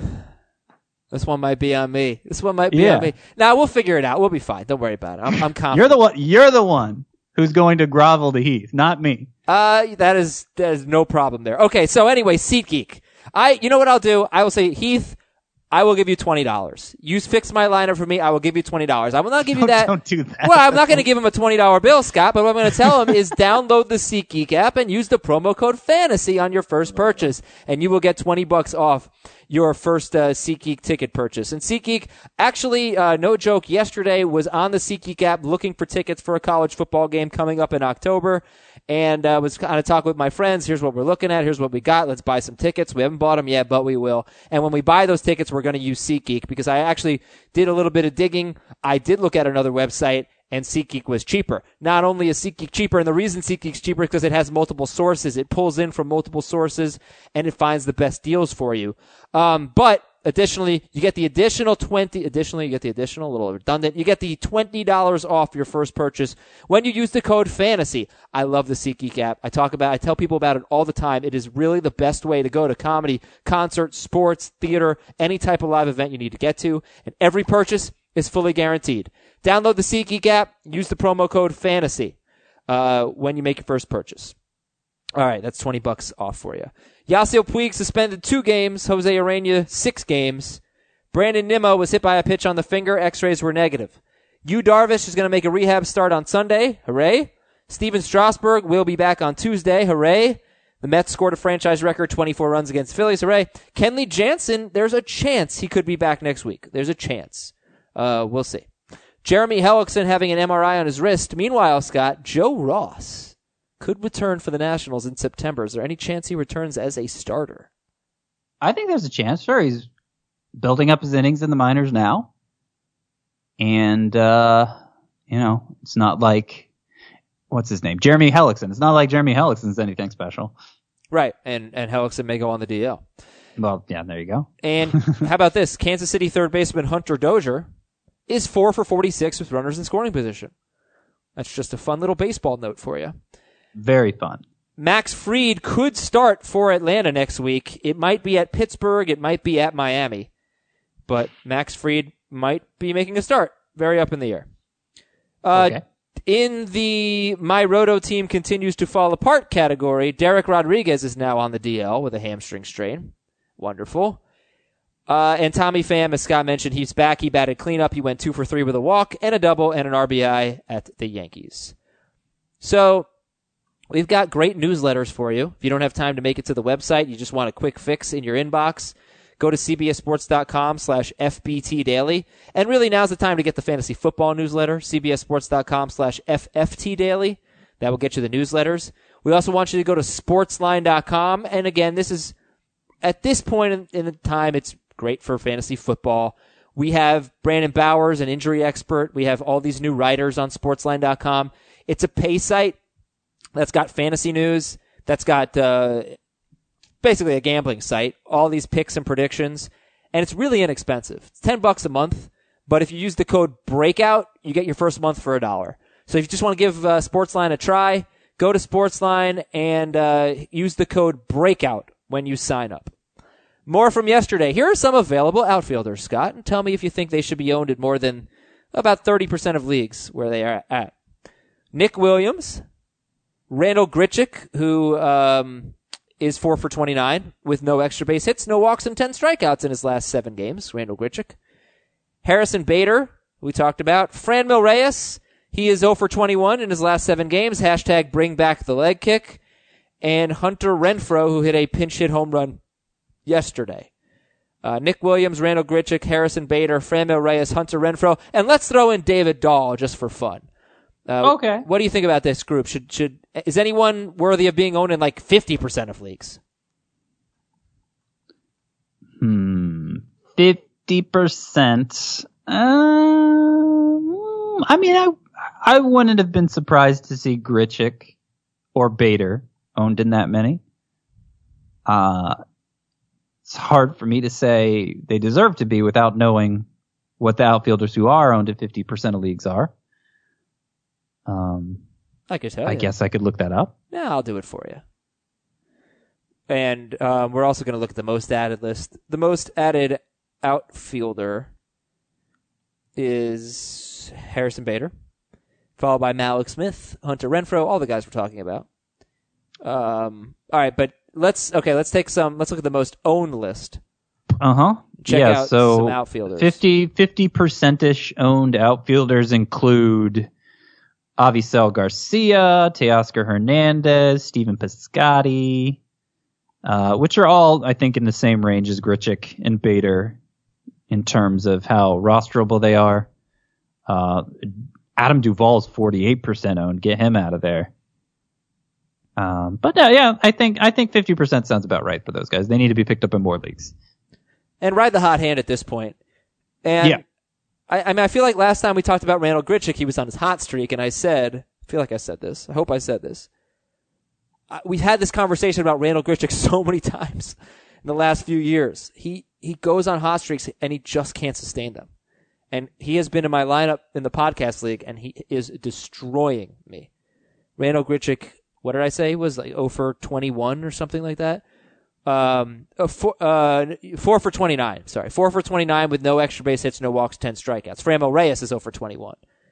[SPEAKER 2] This one might be on me. This one might be
[SPEAKER 3] Yeah.
[SPEAKER 2] on me. Now we'll figure it out. We'll be fine. Don't worry about it. I'm, I'm confident.
[SPEAKER 3] you're the one. You're the one who's going to grovel to Heath, not me.
[SPEAKER 2] Uh, that is that is no problem there. Okay, so anyway, SeatGeek. I, you know what I'll do? I will say, Heath, I will give you twenty dollars. You fix my lineup for me. I will give you twenty dollars. I will not give you
[SPEAKER 3] Don't-
[SPEAKER 2] that.
[SPEAKER 3] don't do that.
[SPEAKER 2] Well, I'm not going to give him a twenty dollar bill, Scott. But what I'm going to tell him is download the SeatGeek app and use the promo code Fantasy on your first purchase, and you will get twenty bucks off your first uh, SeatGeek ticket purchase. And SeatGeek, actually, uh, no joke, yesterday was on the SeatGeek app looking for tickets for a college football game coming up in October, and uh, was kind of talking with my friends. Here's what we're looking at. Here's what we got. Let's buy some tickets. We haven't bought them yet, but we will. And when we buy those tickets, we're going to use SeatGeek because I actually did a little bit of digging. I did look at another website, and SeatGeek was cheaper. Not only is SeatGeek cheaper, and the reason SeatGeek's cheaper is because it has multiple sources. It pulls in from multiple sources, and it finds the best deals for you. Um, but additionally, you get the additional twenty. Additionally, you get the additional, a little redundant. You get the twenty dollars off your first purchase when you use the code Fantasy. I love the SeatGeek app. I talk about, I tell people about it all the time. It is really the best way to go to comedy, concert, sports, theater, any type of live event you need to get to, and every purchase is fully guaranteed. Download the SeatGeek app. Use the promo code Fantasy uh, when you make your first purchase. All right, that's twenty bucks off for you. Yasiel Puig suspended two games. Jose Urena, six games. Brandon Nimmo was hit by a pitch on the finger. X-rays were negative. Yu Darvish is going to make a rehab start on Sunday. Hooray. Steven Strasburg will be back on Tuesday. Hooray. The Mets scored a franchise record twenty-four runs against Phillies. Hooray. Kenley Jansen, there's a chance he could be back next week. There's a chance. Uh, we'll see. Jeremy Hellickson having an M R I on his wrist. Meanwhile, Scott, Joe Ross could return for the Nationals in September. Is there any chance he returns as a starter?
[SPEAKER 3] I think there's a chance. Sure, he's building up his innings in the minors now. And, uh, you know, it's not like, what's his name? Jeremy Hellickson. It's not like Jeremy Hellickson's anything special.
[SPEAKER 2] Right, and and Hellickson may go on the D L.
[SPEAKER 3] Well, yeah, there you go.
[SPEAKER 2] And how about this? Kansas City third baseman Hunter Dozier is four for forty-six with runners in scoring position. That's just a fun little baseball note for you.
[SPEAKER 3] Very fun.
[SPEAKER 2] Max Fried could start for Atlanta next week. It might be at Pittsburgh. It might be at Miami. But Max Fried might be making a start. Very up in the air. Uh,
[SPEAKER 3] Okay.
[SPEAKER 2] In the My Roto team continues to fall apart category, Derek Rodriguez is now on the D L with a hamstring strain. Wonderful. Uh, and Tommy Pham, as Scott mentioned, he's back. He batted cleanup. He went two for three with a walk and a double and an R B I at the Yankees. So we've got great newsletters for you. If you don't have time to make it to the website, you just want a quick fix in your inbox, go to cbssports.com slash FBT Daily. And really now's the time to get the fantasy football newsletter, cbssports.com slash FFT Daily. That will get you the newsletters. We also want you to go to sportsline dot com. And again, this is, at this point in, in the time, it's great for fantasy football. We have Brandon Bowers, an injury expert. We have all these new writers on sportsline dot com. It's a pay site that's got fantasy news, that's got uh, basically a gambling site, all these picks and predictions, and it's really inexpensive. It's ten bucks a month, but if you use the code BREAKOUT, you get your first month for a dollar. So if you just want to give uh, Sportsline a try, go to Sportsline and uh, use the code BREAKOUT when you sign up. More from yesterday. Here are some available outfielders, Scott, and tell me if you think they should be owned in more than about thirty percent of leagues where they are at. Nick Williams, Randall Grichuk, who um, is four for twenty-nine with no extra base hits, no walks, and ten strikeouts in his last seven games, Randall Grichuk. Harrison Bader, we talked about. Franmil Reyes, he is zero for twenty-one in his last seven games, hashtag bring back the leg kick. And Hunter Renfroe, who hit a pinch hit home run yesterday. Uh, Nick Williams, Randall Grichuk, Harrison Bader, Franmil Reyes, Hunter Renfroe, and let's throw in David Dahl just for fun. Uh,
[SPEAKER 3] Okay.
[SPEAKER 2] What do you think about this group? Should should is anyone worthy of being owned in like fifty percent of leagues?
[SPEAKER 3] Hmm. Fifty percent. Um, I mean, I I wouldn't have been surprised to see Grichuk or Bader owned in that many. Uh, it's hard for me to say they deserve to be without knowing what the outfielders who are owned in fifty percent of leagues are. Um,
[SPEAKER 2] I could tell
[SPEAKER 3] I
[SPEAKER 2] you.
[SPEAKER 3] guess I could look that up.
[SPEAKER 2] Yeah, I'll do it for you. And um, we're also going to look at the most added list. The most added outfielder is Harrison Bader, followed by Malik Smith, Hunter Renfroe, all the guys we're talking about. Um, all right, but let's okay. Let's take some. Let's look at the most owned list.
[SPEAKER 3] Uh huh.
[SPEAKER 2] Check
[SPEAKER 3] yeah,
[SPEAKER 2] out
[SPEAKER 3] so
[SPEAKER 2] some outfielders.
[SPEAKER 3] fifty percent ish owned outfielders include Avisel Garcia, Teoscar Hernandez, Steven Piscotty, uh, which are all, I think, in the same range as Grichuk and Bader in terms of how rosterable they are. Uh, Adam Duvall's forty-eight percent owned. Get him out of there. Um, but uh, yeah, I think I think fifty percent sounds about right for those guys. They need to be picked up in more leagues.
[SPEAKER 2] And ride the hot hand at this point. And
[SPEAKER 3] Yeah.
[SPEAKER 2] I, I mean, I feel like last time we talked about Randall Grichuk, he was on his hot streak, and I said, I feel like I said this. I hope I said this. I, we've had this conversation about Randall Grichuk so many times in the last few years. He he goes on hot streaks, and he just can't sustain them. And he has been in my lineup in the podcast league, and he is destroying me. Randall Grichuk, what did I say? Was like zero for twenty-one or something like that. Um, uh, four, uh, four for twenty-nine. Sorry, four for twenty-nine with no extra base hits, no walks, ten strikeouts. Franmil Reyes is zero for twenty-one.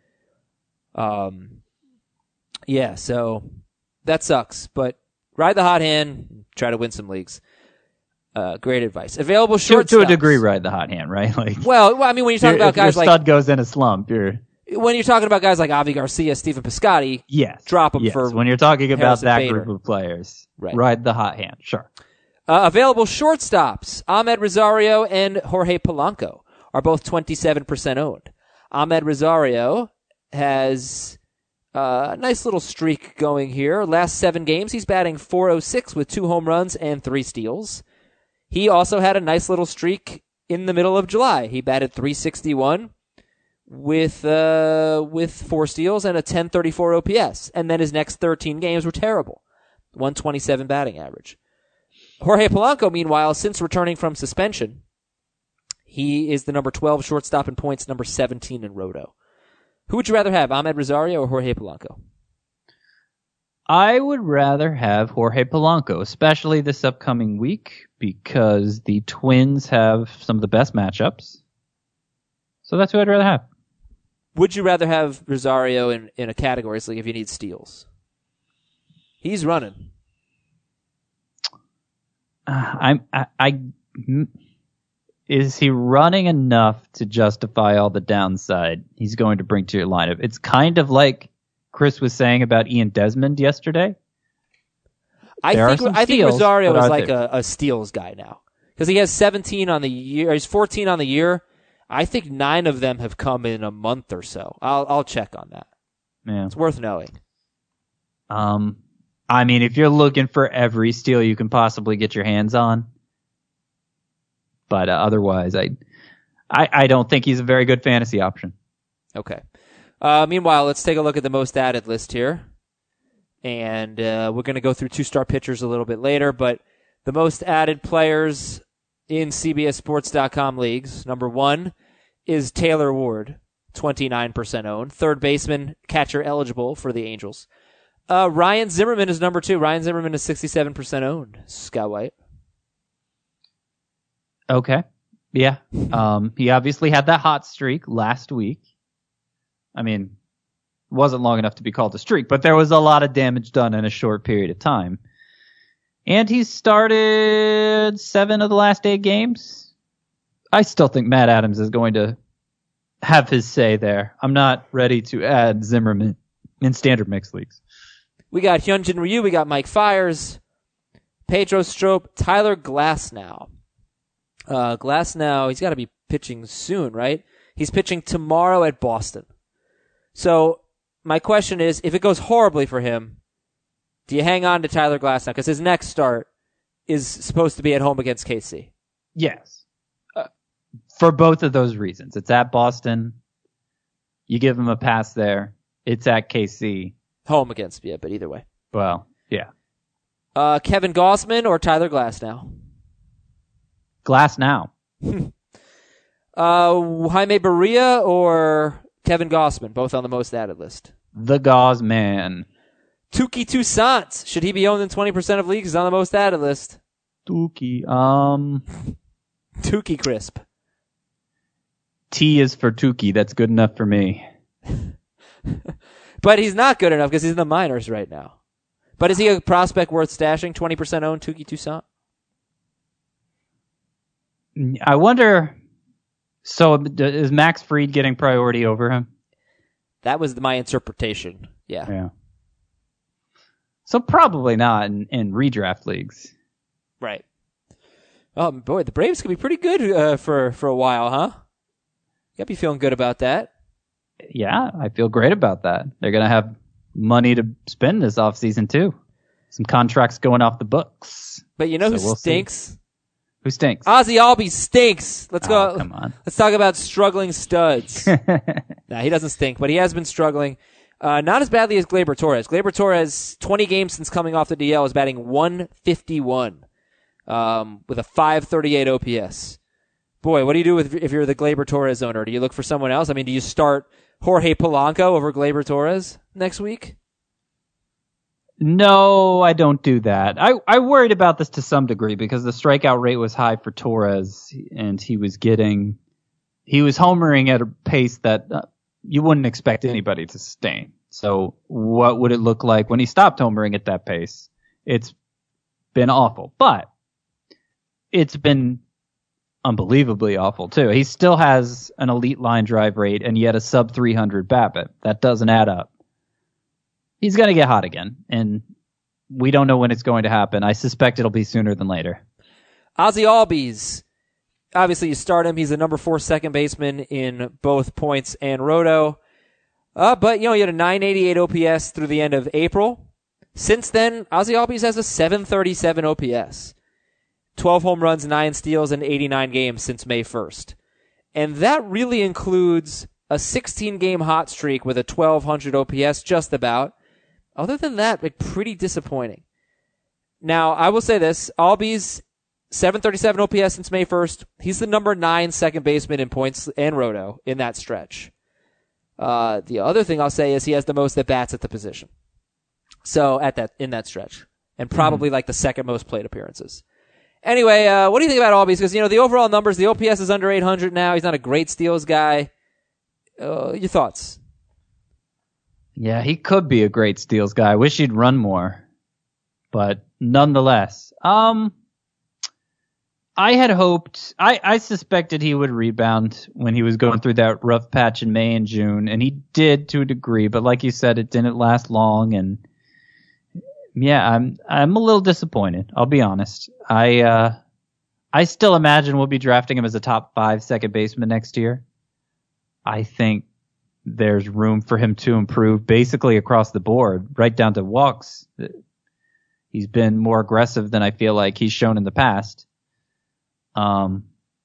[SPEAKER 2] Um, yeah, so that sucks. But ride the hot hand, try to win some leagues. Uh, great advice. Available
[SPEAKER 3] To,
[SPEAKER 2] short
[SPEAKER 3] to a degree, ride the hot hand, right? Like,
[SPEAKER 2] Well, well, I mean, when you're talking about
[SPEAKER 3] if your
[SPEAKER 2] guys like
[SPEAKER 3] stud goes in a slump, you're
[SPEAKER 2] when you're talking about guys like Avi Garcia, Stephen Piscotty,
[SPEAKER 3] yes,
[SPEAKER 2] drop 'em
[SPEAKER 3] yes.
[SPEAKER 2] for
[SPEAKER 3] when you're talking about
[SPEAKER 2] Harrison
[SPEAKER 3] that
[SPEAKER 2] Bader.
[SPEAKER 3] group of players.
[SPEAKER 2] Right.
[SPEAKER 3] Ride the hot hand, sure.
[SPEAKER 2] Uh, available shortstops, Ahmed Rosario and Jorge Polanco are both twenty-seven percent owned. Ahmed Rosario has uh, a nice little streak going here. Last seven games, he's batting four oh six with two home runs and three steals. He also had a nice little streak in the middle of July. He batted three sixty-one with uh, with four steals and a ten thirty-four O P S. And then his next thirteen games were terrible. one twenty-seven batting average. Jorge Polanco, meanwhile, since returning from suspension, he is the number twelve shortstop in points, number seventeen in Roto. Who would you rather have, Ahmed Rosario or Jorge Polanco?
[SPEAKER 3] I would rather have Jorge Polanco, especially this upcoming week, because the Twins have some of the best matchups. So that's who I'd rather have.
[SPEAKER 2] Would you rather have Rosario in, in a categories league if you need steals? He's running.
[SPEAKER 3] Uh, I'm, I, I, is he running enough to justify all the downside he's going to bring to your lineup? It's kind of like Chris was saying about Ian Desmond yesterday.
[SPEAKER 2] I
[SPEAKER 3] there
[SPEAKER 2] think
[SPEAKER 3] some
[SPEAKER 2] I
[SPEAKER 3] steals,
[SPEAKER 2] think Rosario is like
[SPEAKER 3] there?
[SPEAKER 2] a, a steals guy now because he has seventeen on the year. He's fourteen on the year. I think nine of them have come in a month or so. I'll I'll check on that.
[SPEAKER 3] Yeah.
[SPEAKER 2] It's worth knowing.
[SPEAKER 3] Um, I mean, if you're looking for every steal you can possibly get your hands on, but uh, otherwise, I, I I don't think he's a very good fantasy option.
[SPEAKER 2] Okay. Uh, meanwhile, let's take a look at the most added list here. And uh, we're going to go through two-star pitchers a little bit later, but the most added players in C B S Sports dot com leagues, number one is Taylor Ward, twenty-nine percent owned. Third baseman, catcher eligible for the Angels. Uh, Ryan Zimmerman is number two. Ryan Zimmerman is sixty-seven percent owned. Scott White.
[SPEAKER 3] Okay. Yeah. Um, he obviously had that hot streak last week. I mean, wasn't long enough to be called a streak, but there was a lot of damage done in a short period of time. And he's started seven of the last eight games. I still think Matt Adams is going to have his say there. I'm not ready to add Zimmerman in standard mixed leagues.
[SPEAKER 2] We got Hyunjin Ryu. We got Mike Fiers, Pedro Strop, Tyler Glasnow. Uh, Glasnow, he's got to be pitching soon, right? He's pitching tomorrow at Boston. So my question is, if it goes horribly for him, do you hang on to Tyler Glasnow? Because his next start is supposed to be at home against K C.
[SPEAKER 3] Yes. Uh, for both of those reasons. It's at Boston. You give him a pass there. It's at K C.
[SPEAKER 2] Home against, yeah, but either way.
[SPEAKER 3] Well, yeah.
[SPEAKER 2] Uh, Kevin Gossman or Tyler Glasnow?
[SPEAKER 3] Glasnow.
[SPEAKER 2] uh, Jaime Barria or Kevin Gossman? Both on the most added list.
[SPEAKER 3] The Gauze Man.
[SPEAKER 2] Tuki Toussaint. Should he be owned in twenty percent of leagues? He's on the most added list.
[SPEAKER 3] Tuki. Um,
[SPEAKER 2] Tuki Crisp.
[SPEAKER 3] T is for Tuki. That's good enough for me.
[SPEAKER 2] But he's not good enough because he's in the minors right now. But is he a prospect worth stashing? twenty percent owned Tuki Toussaint?
[SPEAKER 3] I wonder, so is Max Fried getting priority over him?
[SPEAKER 2] That was my interpretation. Yeah.
[SPEAKER 3] Yeah. So probably not in, in redraft leagues.
[SPEAKER 2] Right. Oh, boy, the Braves could be pretty good uh, for, for a while, huh? You gotta be feeling good about that.
[SPEAKER 3] Yeah, I feel great about that. They're going to have money to spend this offseason, too. Some contracts going off the books.
[SPEAKER 2] But you know
[SPEAKER 3] So
[SPEAKER 2] who
[SPEAKER 3] we'll
[SPEAKER 2] stinks?
[SPEAKER 3] see. Who stinks?
[SPEAKER 2] Ozzy Albies stinks. Let's go.
[SPEAKER 3] Oh, come on.
[SPEAKER 2] Let's talk about struggling studs. Nah, he doesn't stink, but he has been struggling. Uh, not as badly as Gleyber Torres. Gleyber Torres, twenty games since coming off the D L, is batting one fifty-one um, with a five thirty-eight O P S. Boy, what do you do with, if you're the Gleyber Torres owner? Do you look for someone else? I mean, do you start Jorge Polanco over Gleyber Torres next week?
[SPEAKER 3] No, I don't do that. I, I worried about this to some degree because the strikeout rate was high for Torres, and he was getting, he was homering at a pace that uh, you wouldn't expect anybody to sustain. So what would it look like when he stopped homering at that pace? It's been awful, but it's been unbelievably awful too. He still has an elite line drive rate and yet a sub three hundred BABIP. That doesn't add up. He's going to get hot again, and we don't know when it's going to happen. I suspect it'll be sooner than later.
[SPEAKER 2] Ozzy Albies. Obviously, you start him. He's the number four second baseman in both points and roto. Uh, but, you know, he had a nine eighty-eight O P S through the end of April. Since then, Ozzy Albies has a seven thirty-seven O P S. twelve home runs, nine steals, and eighty-nine games since May first. And that really includes a sixteen-game hot streak with a twelve hundred O P S, just about. Other than that, like, pretty disappointing. Now, I will say this. Albies, seven thirty-seven O P S since May first. He's the number nine second baseman in points and roto in that stretch. Uh, the other thing I'll say is he has the most at-bats at the position. So, at that in that stretch. And probably mm-hmm. like the second most plate appearances. Anyway, uh, what do you think about Albies? Because, you know, the overall numbers, the O P S is under eight hundred now. He's not a great steals guy. Uh, your thoughts?
[SPEAKER 3] Yeah, he could be a great steals guy. I wish he'd run more. But nonetheless, um, I had hoped, I, I suspected he would rebound when he was going through that rough patch in May and June, and he did to a degree, but like you said, it didn't last long, and yeah, I'm, I'm a little disappointed, I'll be honest. I, uh, I still imagine we'll be drafting him as a top five second baseman next year. I think there's room for him to improve basically across the board, right down to walks. He's been more aggressive than I feel like he's shown in the past. Um,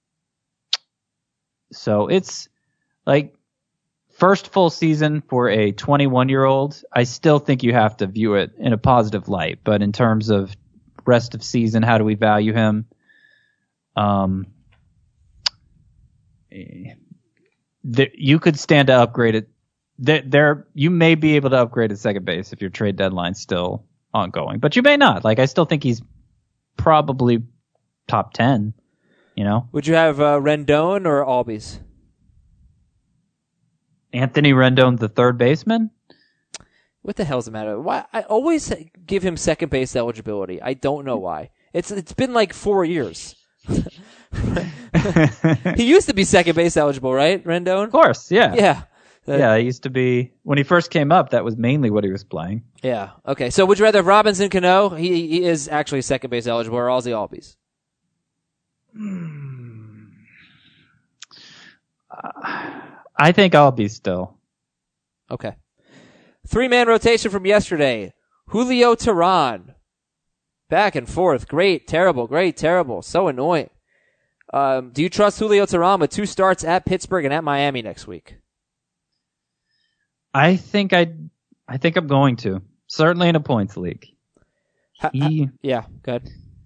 [SPEAKER 3] so it's like first full season for a twenty-one year old. I still think you have to view it in a positive light, but in terms of rest of season, how do we value him? Um, th- you could stand to upgrade it. There, there, you may be able to upgrade at second base if your trade deadline's still ongoing, but you may not. Like, I still think he's probably top ten. You know,
[SPEAKER 2] would you have uh, Rendon or Albies?
[SPEAKER 3] Anthony Rendon, the third baseman?
[SPEAKER 2] What the hell's the matter? Why I always give him second base eligibility. I don't know why. It's it's been like four years. He used to be second base eligible, right, Rendon?
[SPEAKER 3] Of course, yeah,
[SPEAKER 2] yeah,
[SPEAKER 3] uh, yeah. He used to be when he first came up. That was mainly what he was playing.
[SPEAKER 2] Yeah. Okay. So, would you rather have Robinson Cano? He he is actually second base eligible, or Ozzy Albies?
[SPEAKER 3] I think I'll be still.
[SPEAKER 2] Okay. Three-man rotation from yesterday. Julio Teheran. Back and forth. Great, terrible, great, terrible. So annoying. Um, do you trust Julio Teheran with two starts at Pittsburgh and at Miami next week?
[SPEAKER 3] I think I, I think I'm going to. Certainly in a points league.
[SPEAKER 2] Ha,
[SPEAKER 3] he,
[SPEAKER 2] ha, yeah, good.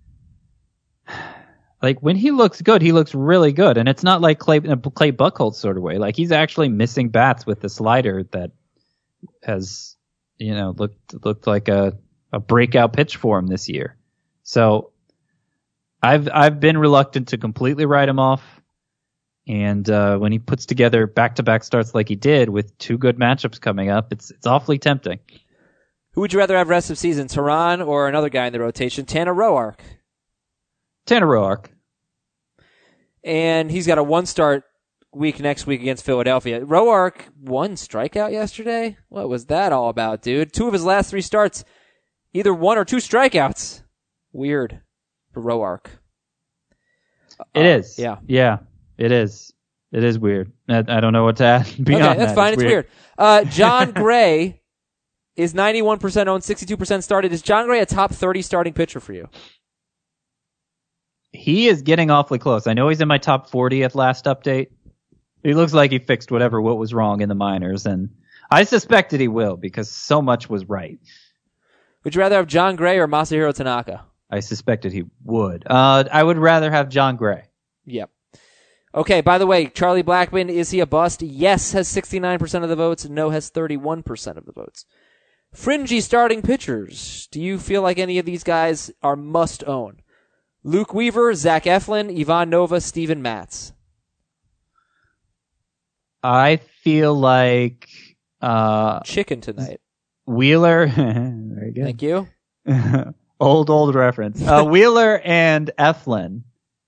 [SPEAKER 3] Like, when he looks good, he looks really good. And it's not like Clay, in a Clay Buchholz sort of way. Like, he's actually missing bats with the slider that has, you know, looked looked like a, a breakout pitch for him this year. So, I've I've been reluctant to completely write him off. And uh, when he puts together back-to-back starts like he did with two good matchups coming up, it's it's awfully tempting.
[SPEAKER 2] Who would you rather have rest of season, Teheran or another guy in the rotation, Tanner Roark?
[SPEAKER 3] Tanner Roark.
[SPEAKER 2] And he's got a one-start week next week against Philadelphia. Roark, one strikeout yesterday? What was that all about, dude? Two of his last three starts, either one or two strikeouts. Weird for Roark.
[SPEAKER 3] It
[SPEAKER 2] uh,
[SPEAKER 3] is.
[SPEAKER 2] Yeah.
[SPEAKER 3] Yeah, it is. It is weird. I, I don't know what to add beyond
[SPEAKER 2] okay, that's
[SPEAKER 3] that.
[SPEAKER 2] fine.
[SPEAKER 3] It's,
[SPEAKER 2] it's weird. weird. Uh, John Gray is ninety-one percent owned, sixty-two percent started. Is John Gray a top thirty starting pitcher for you?
[SPEAKER 3] He is getting awfully close. I know he's in my top forty at last update. He looks like he fixed whatever what was wrong in the minors, and I suspected he will because so much was right.
[SPEAKER 2] Would you rather have John Gray or Masahiro Tanaka?
[SPEAKER 3] I suspected he would. Uh, I would rather have John Gray.
[SPEAKER 2] Yep. Okay, by the way, Charlie Blackmon, is he a bust? Yes has sixty-nine percent of the votes, no has thirty-one percent of the votes. Fringy starting pitchers. Do you feel like any of these guys are must own? Luke Weaver, Zach Eflin, Ivan Nova, Steven Matz.
[SPEAKER 3] I feel like uh,
[SPEAKER 2] chicken tonight.
[SPEAKER 3] Wheeler. Very good.
[SPEAKER 2] Thank you.
[SPEAKER 3] old, old reference. Uh, Wheeler and Eflin.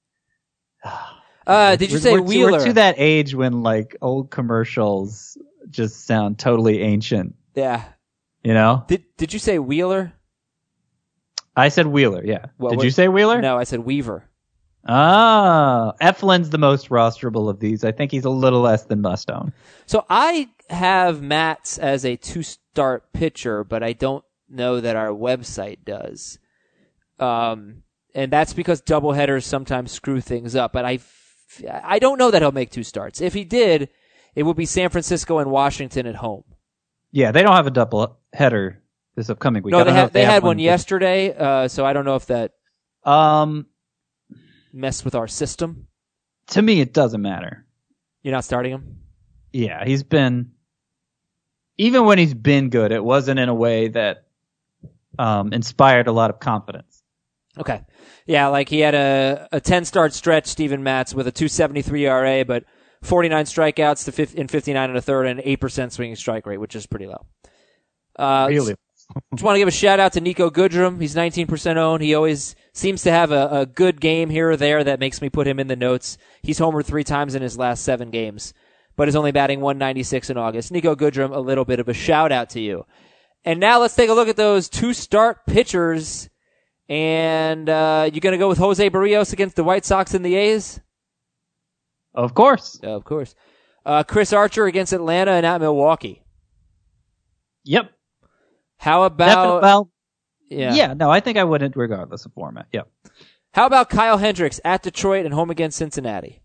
[SPEAKER 2] Uh, did you
[SPEAKER 3] we're,
[SPEAKER 2] say
[SPEAKER 3] we're
[SPEAKER 2] Wheeler?
[SPEAKER 3] To, we're to that age when like old commercials just sound totally ancient.
[SPEAKER 2] Yeah.
[SPEAKER 3] You know?
[SPEAKER 2] Did Did you say Wheeler?
[SPEAKER 3] I said Wheeler, yeah.
[SPEAKER 2] Well,
[SPEAKER 3] Did
[SPEAKER 2] what,
[SPEAKER 3] you say Wheeler?
[SPEAKER 2] No, I said Weaver.
[SPEAKER 3] Ah, Eflin's the most rosterable of these. I think he's a little less than must own.
[SPEAKER 2] So I have Matz as a two-start pitcher, but I don't know that our website does. Um, and that's because doubleheaders sometimes screw things up. But I, I don't know that he'll make two starts. If he did, it would be San Francisco and Washington at home.
[SPEAKER 3] Yeah, they don't have a doubleheader this upcoming week.
[SPEAKER 2] No,
[SPEAKER 3] I
[SPEAKER 2] they
[SPEAKER 3] don't know
[SPEAKER 2] had
[SPEAKER 3] if
[SPEAKER 2] they had one
[SPEAKER 3] this-
[SPEAKER 2] yesterday, uh, so I don't know if that
[SPEAKER 3] Um,
[SPEAKER 2] messed with our system.
[SPEAKER 3] to me, it doesn't matter.
[SPEAKER 2] You're not starting him?
[SPEAKER 3] Yeah, he's been, even when he's been good, it wasn't in a way that um, inspired a lot of confidence.
[SPEAKER 2] Okay. Yeah, like he had a, a ten-start stretch, Steven Matz, with a two seventy-three E R A, but forty-nine strikeouts to fifty, in fifty-nine and a third, and eight percent swinging strike rate, which is pretty low. Uh,
[SPEAKER 3] Really?
[SPEAKER 2] Just want to give a shout-out to Nico Goodrum. He's nineteen percent owned. He always seems to have a, a good game here or there that makes me put him in the notes. He's homered three times in his last seven games, but is only batting one ninety-six in August. Nico Goodrum, a little bit of a shout-out to you. And now let's take a look at those two-start pitchers. And uh, you going to go with Jose Barrios against the White Sox and the A's?
[SPEAKER 3] Of course.
[SPEAKER 2] Uh, of course. Uh, Chris Archer against Atlanta and at Milwaukee.
[SPEAKER 3] Yep.
[SPEAKER 2] How about...
[SPEAKER 3] Definitely, well,
[SPEAKER 2] yeah.
[SPEAKER 3] yeah, no, I think I wouldn't regardless of format. Yep.
[SPEAKER 2] How about Kyle Hendricks at Detroit and home against Cincinnati?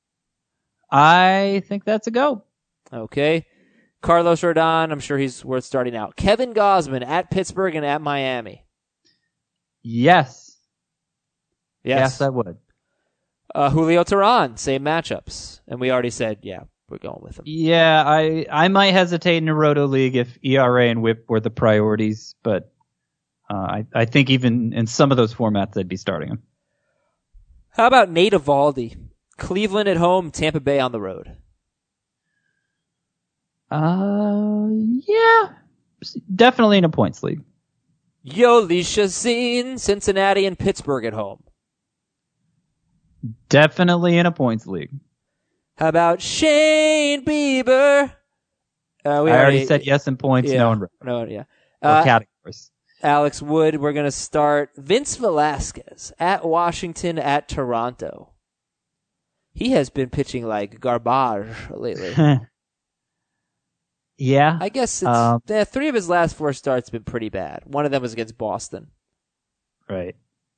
[SPEAKER 3] I think that's a go.
[SPEAKER 2] Okay. Carlos Rodon, I'm sure he's worth starting out. Kevin Gausman at Pittsburgh and at Miami.
[SPEAKER 3] Yes.
[SPEAKER 2] Yes,
[SPEAKER 3] Yes, I would.
[SPEAKER 2] Uh, Julio Teheran, same matchups. And we already said, yeah, we're going with him.
[SPEAKER 3] Yeah, I I might hesitate in a Roto League if E R A and whip were the priorities, but uh, I, I think even in some of those formats, I'd be starting him.
[SPEAKER 2] How about Nate Eovaldi? Cleveland at home, Tampa Bay on the road.
[SPEAKER 3] Uh, yeah, definitely in a points league.
[SPEAKER 2] Yoli Chazin, Cincinnati and Pittsburgh at home.
[SPEAKER 3] Definitely in a points league.
[SPEAKER 2] How about Shane Bieber? Uh, we
[SPEAKER 3] I already said yes in points,
[SPEAKER 2] yeah,
[SPEAKER 3] no in or
[SPEAKER 2] no, yeah. Uh,
[SPEAKER 3] categories.
[SPEAKER 2] Alex Wood, we're going to start Vince Velasquez at Washington at Toronto. He has been pitching like garbage lately.
[SPEAKER 3] Yeah.
[SPEAKER 2] I guess it's,
[SPEAKER 3] Um,
[SPEAKER 2] yeah, three of his last four starts have been pretty bad. One of them was against Boston.
[SPEAKER 3] Right.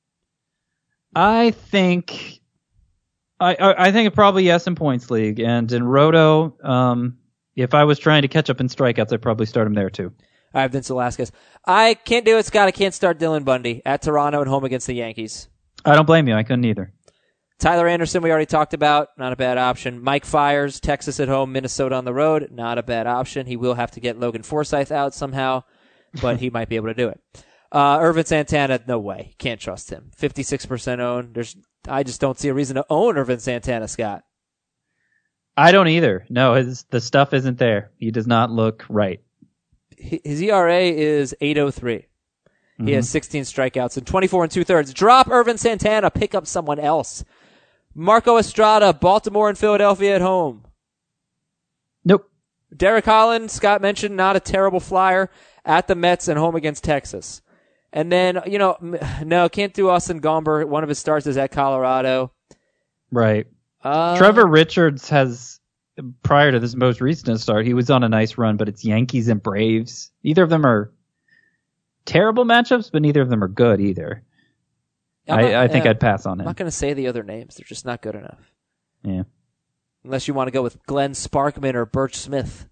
[SPEAKER 3] I think I, I I think probably yes in points league, and in Roto, um, if I was trying to catch up in strikeouts, I'd probably start him there too.
[SPEAKER 2] All right, Vince Velasquez. I can't do it, Scott. I can't start Dylan Bundy at Toronto and home against the Yankees.
[SPEAKER 3] I don't blame you. I couldn't either.
[SPEAKER 2] Tyler Anderson, we already talked about. Not a bad option. Mike Fiers, Texas at home, Minnesota on the road. Not a bad option. He will have to get Logan Forsythe out somehow, but he might be able to do it. Uh, Irvin Santana, no way. Can't trust him. fifty-six percent owned. There's, I just don't see a reason to own Irvin Santana, Scott.
[SPEAKER 3] I don't either. No, his the stuff isn't there. He does not look right.
[SPEAKER 2] His E R A is eight oh three.
[SPEAKER 3] Mm-hmm.
[SPEAKER 2] He has sixteen strikeouts and twenty-four and two-thirds. Drop Irvin Santana. Pick up someone else. Marco Estrada, Baltimore and Philadelphia at home.
[SPEAKER 3] Nope.
[SPEAKER 2] Derek Holland, Scott mentioned, not a terrible flyer at the Mets and home against Texas. And then, you know, no, can't do Austin Gomber. One of his starts is at Colorado.
[SPEAKER 3] Right.
[SPEAKER 2] Uh,
[SPEAKER 3] Trevor Richards has, prior to this most recent start, he was on a nice run, but it's Yankees and Braves. Neither of them are terrible matchups, but neither of them are good either.
[SPEAKER 2] I'm
[SPEAKER 3] I,
[SPEAKER 2] not-
[SPEAKER 3] I think
[SPEAKER 2] yeah,
[SPEAKER 3] I'd pass on
[SPEAKER 2] I'm
[SPEAKER 3] him.
[SPEAKER 2] not going to say the other names. They're just not good enough.
[SPEAKER 3] Yeah.
[SPEAKER 2] Unless you want to go with Glenn Sparkman or Birch Smith.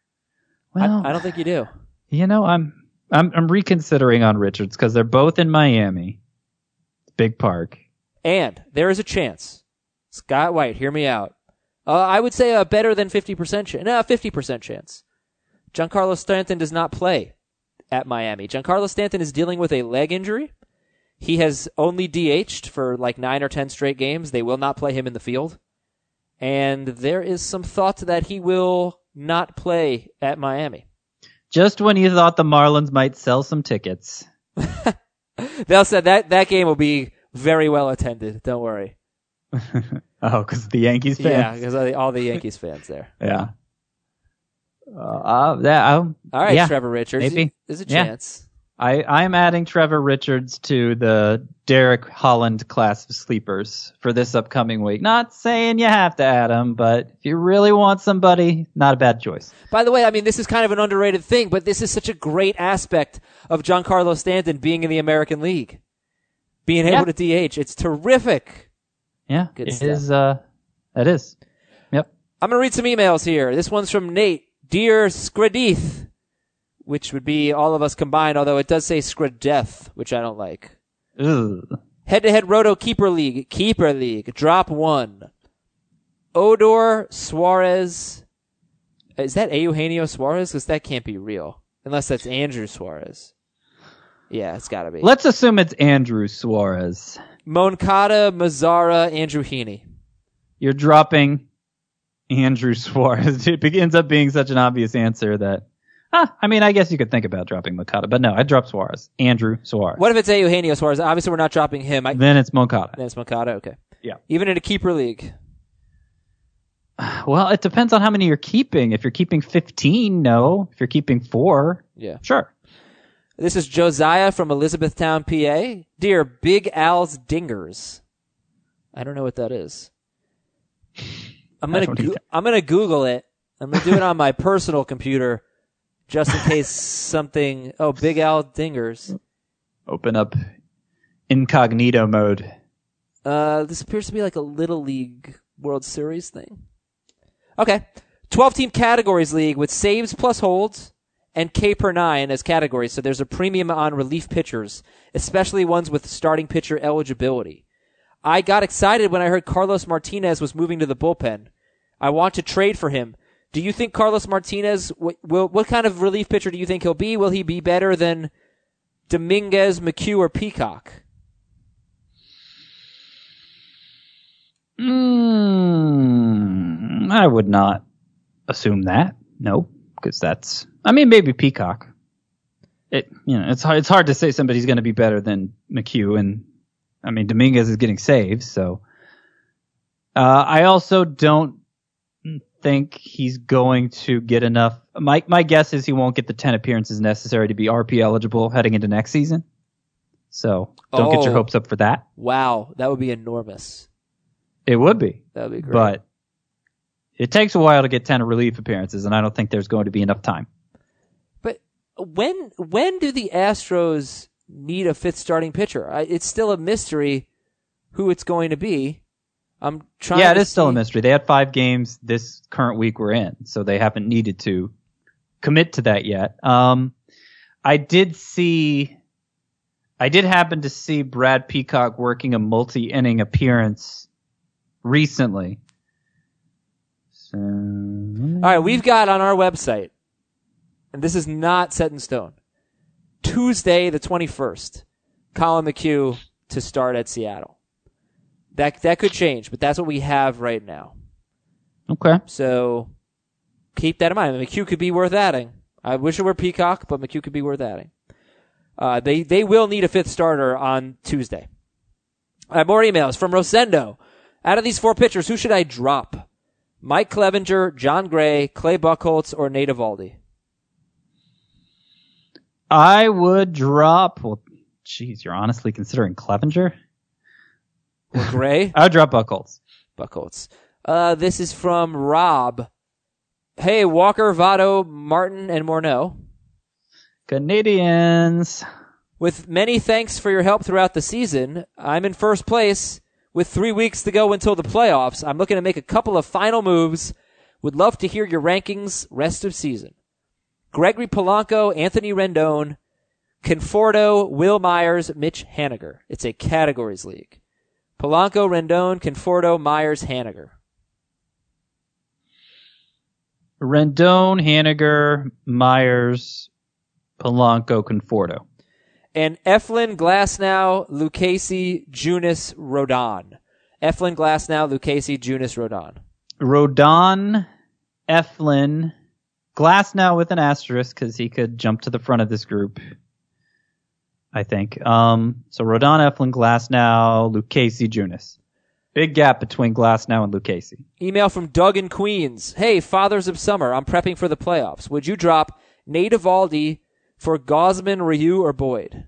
[SPEAKER 3] Well,
[SPEAKER 2] I, I don't think you do.
[SPEAKER 3] You know, I'm I'm I'm reconsidering on Richards because they're both in Miami, big park.
[SPEAKER 2] And there is a chance. Scott White, hear me out. Uh, I would say a better than fifty percent chance. No, fifty percent chance. Giancarlo Stanton does not play at Miami. Giancarlo Stanton is dealing with a leg injury. He has only D H'd for like nine or ten straight games. They will not play him in the field. And there is some thought that he will not play at Miami.
[SPEAKER 3] Just when you thought the Marlins might sell some tickets.
[SPEAKER 2] They'll say that that game will be very well attended. Don't worry.
[SPEAKER 3] Oh, because the Yankees
[SPEAKER 2] Yeah,
[SPEAKER 3] fans.
[SPEAKER 2] because all the Yankees fans there.
[SPEAKER 3] Yeah. Uh, uh, that, um,
[SPEAKER 2] All right,
[SPEAKER 3] yeah,
[SPEAKER 2] Trevor Richards.
[SPEAKER 3] maybe.
[SPEAKER 2] There's a
[SPEAKER 3] Yeah.
[SPEAKER 2] chance.
[SPEAKER 3] I, I'm adding Trevor Richards to the Derek Holland class of sleepers for this upcoming week. Not saying you have to add him, but if you really want somebody, not a bad choice.
[SPEAKER 2] By the way, I mean, this is kind of an underrated thing, but this is such a great aspect of Giancarlo Stanton being in the American League. Being able
[SPEAKER 3] Yeah.
[SPEAKER 2] to D H. It's terrific.
[SPEAKER 3] Yeah,
[SPEAKER 2] Good
[SPEAKER 3] it
[SPEAKER 2] stuff.
[SPEAKER 3] is. Uh, it is. Yep.
[SPEAKER 2] I'm going to read some emails here. This one's from Nate. Dear Skradith, which would be all of us combined, although it does say Scradeth, which I don't like.
[SPEAKER 3] Ugh.
[SPEAKER 2] Head-to-head Roto Keeper League. Keeper League. Drop one. Odor Suarez. Is that Eugenio Suarez? Because that can't be real. Unless that's Andrew Suarez. Yeah, it's got to be.
[SPEAKER 3] Let's assume it's Andrew Suarez.
[SPEAKER 2] Moncada, Mazzara, Andrew Heaney.
[SPEAKER 3] You're dropping Andrew Suarez. It ends up being such an obvious answer that, ah, I mean, I guess you could think about dropping Moncada, but no, I'd drop Suarez. Andrew Suarez.
[SPEAKER 2] What if it's Eugenio Suarez? Obviously, we're not dropping him. I,
[SPEAKER 3] Then it's Moncada.
[SPEAKER 2] then it's Moncada. Okay.
[SPEAKER 3] Yeah.
[SPEAKER 2] Even in a keeper league.
[SPEAKER 3] Well, it depends on how many you're keeping. If you're keeping fifteen, no. If you're keeping four,
[SPEAKER 2] Yeah.
[SPEAKER 3] sure.
[SPEAKER 2] This is Josiah from Elizabethtown, P A. Dear Big Al's Dingers. I don't know what that is. I'm
[SPEAKER 3] I
[SPEAKER 2] gonna
[SPEAKER 3] don't
[SPEAKER 2] go-
[SPEAKER 3] either.
[SPEAKER 2] I'm gonna Google it. I'm gonna do it on my personal computer, just in case something. Oh, Big Al Dingers.
[SPEAKER 3] Open up incognito mode.
[SPEAKER 2] Uh, this appears to be like a Little League World Series thing. Okay, twelve team categories league with saves plus holds and K per nine as categories. So there's a premium on relief pitchers, especially ones with starting pitcher eligibility. I got excited when I heard Carlos Martinez was moving to the bullpen. I want to trade for him. Do you think Carlos Martinez will, will what kind of relief pitcher do you think he'll be? Will he be better than Dominguez, McHugh, or Peacock?
[SPEAKER 3] Mm, I would not assume that. No, because that's. I mean, maybe Peacock. It you know it's hard. It's hard to say somebody's going to be better than McHugh, and I mean Dominguez is getting saves. So uh, I also don't think he's going to get enough. My my guess is he won't get the ten appearances necessary to be R P eligible heading into next season. So don't get your
[SPEAKER 2] Oh.
[SPEAKER 3] hopes up for that.
[SPEAKER 2] Wow, that would be enormous.
[SPEAKER 3] It would be.
[SPEAKER 2] That would be great.
[SPEAKER 3] But it takes a while to get ten relief appearances, and I don't think there's going to be enough time.
[SPEAKER 2] But when when do the Astros need a fifth starting pitcher? I, it's still a mystery who it's going to be. I'm trying.
[SPEAKER 3] Yeah, it
[SPEAKER 2] to
[SPEAKER 3] is still a
[SPEAKER 2] see-
[SPEAKER 3] mystery. They had five games this current week we're in, so they haven't needed to commit to that yet. Um, I did see, I did happen to see Brad Peacock working a multi-inning appearance recently. So,
[SPEAKER 2] All right, we've got on our website, and this is not set in stone. Tuesday the twenty-first, Colin McHugh to start at Seattle. That that could change, but that's what we have right now.
[SPEAKER 3] okay.
[SPEAKER 2] So keep that in mind. McHugh could be worth adding. I wish it were Peacock, but McHugh could be worth adding. Uh, they they will need a fifth starter on Tuesday. All right, more emails from Rosendo. Out of these four pitchers, who should I drop? Mike Clevenger, John Gray, Clay Buchholz, or Nate Eovaldi?
[SPEAKER 3] I would drop. Well, geez, you're honestly considering Clevenger?
[SPEAKER 2] Or Gray?
[SPEAKER 3] I would drop Buchholz.
[SPEAKER 2] Buchholz. Uh, this is from Rob. Hey, Walker, Votto, Martin, and Morneau.
[SPEAKER 3] Canadians.
[SPEAKER 2] With many thanks for your help throughout the season, I'm in first place with three weeks to go until the playoffs. I'm looking to make a couple of final moves. Would love to hear your rankings rest of season. Gregory Polanco, Anthony Rendon, Conforto, Will Myers, Mitch Haniger. It's a categories league. Polanco, Rendon, Conforto, Myers, Haniger.
[SPEAKER 3] Rendon, Haniger, Myers, Polanco, Conforto.
[SPEAKER 2] And Eflin, Glasnow, Lucchesi, Junis, Rodon. Eflin, Glasnow, Lucchesi, Junis, Rodon.
[SPEAKER 3] Rodon, Eflin, Glasnow with an asterisk because he could jump to the front of this group, I think. Um, so Rodon, Eflin, Glasnow, Lucchesi, Junis. Big gap between Glasnow and Lucchesi.
[SPEAKER 2] Email from Doug in Queens. Hey, Fathers of Summer, I'm prepping for the playoffs. Would you drop Nate Eovaldi for Gosman, Ryu, or Boyd?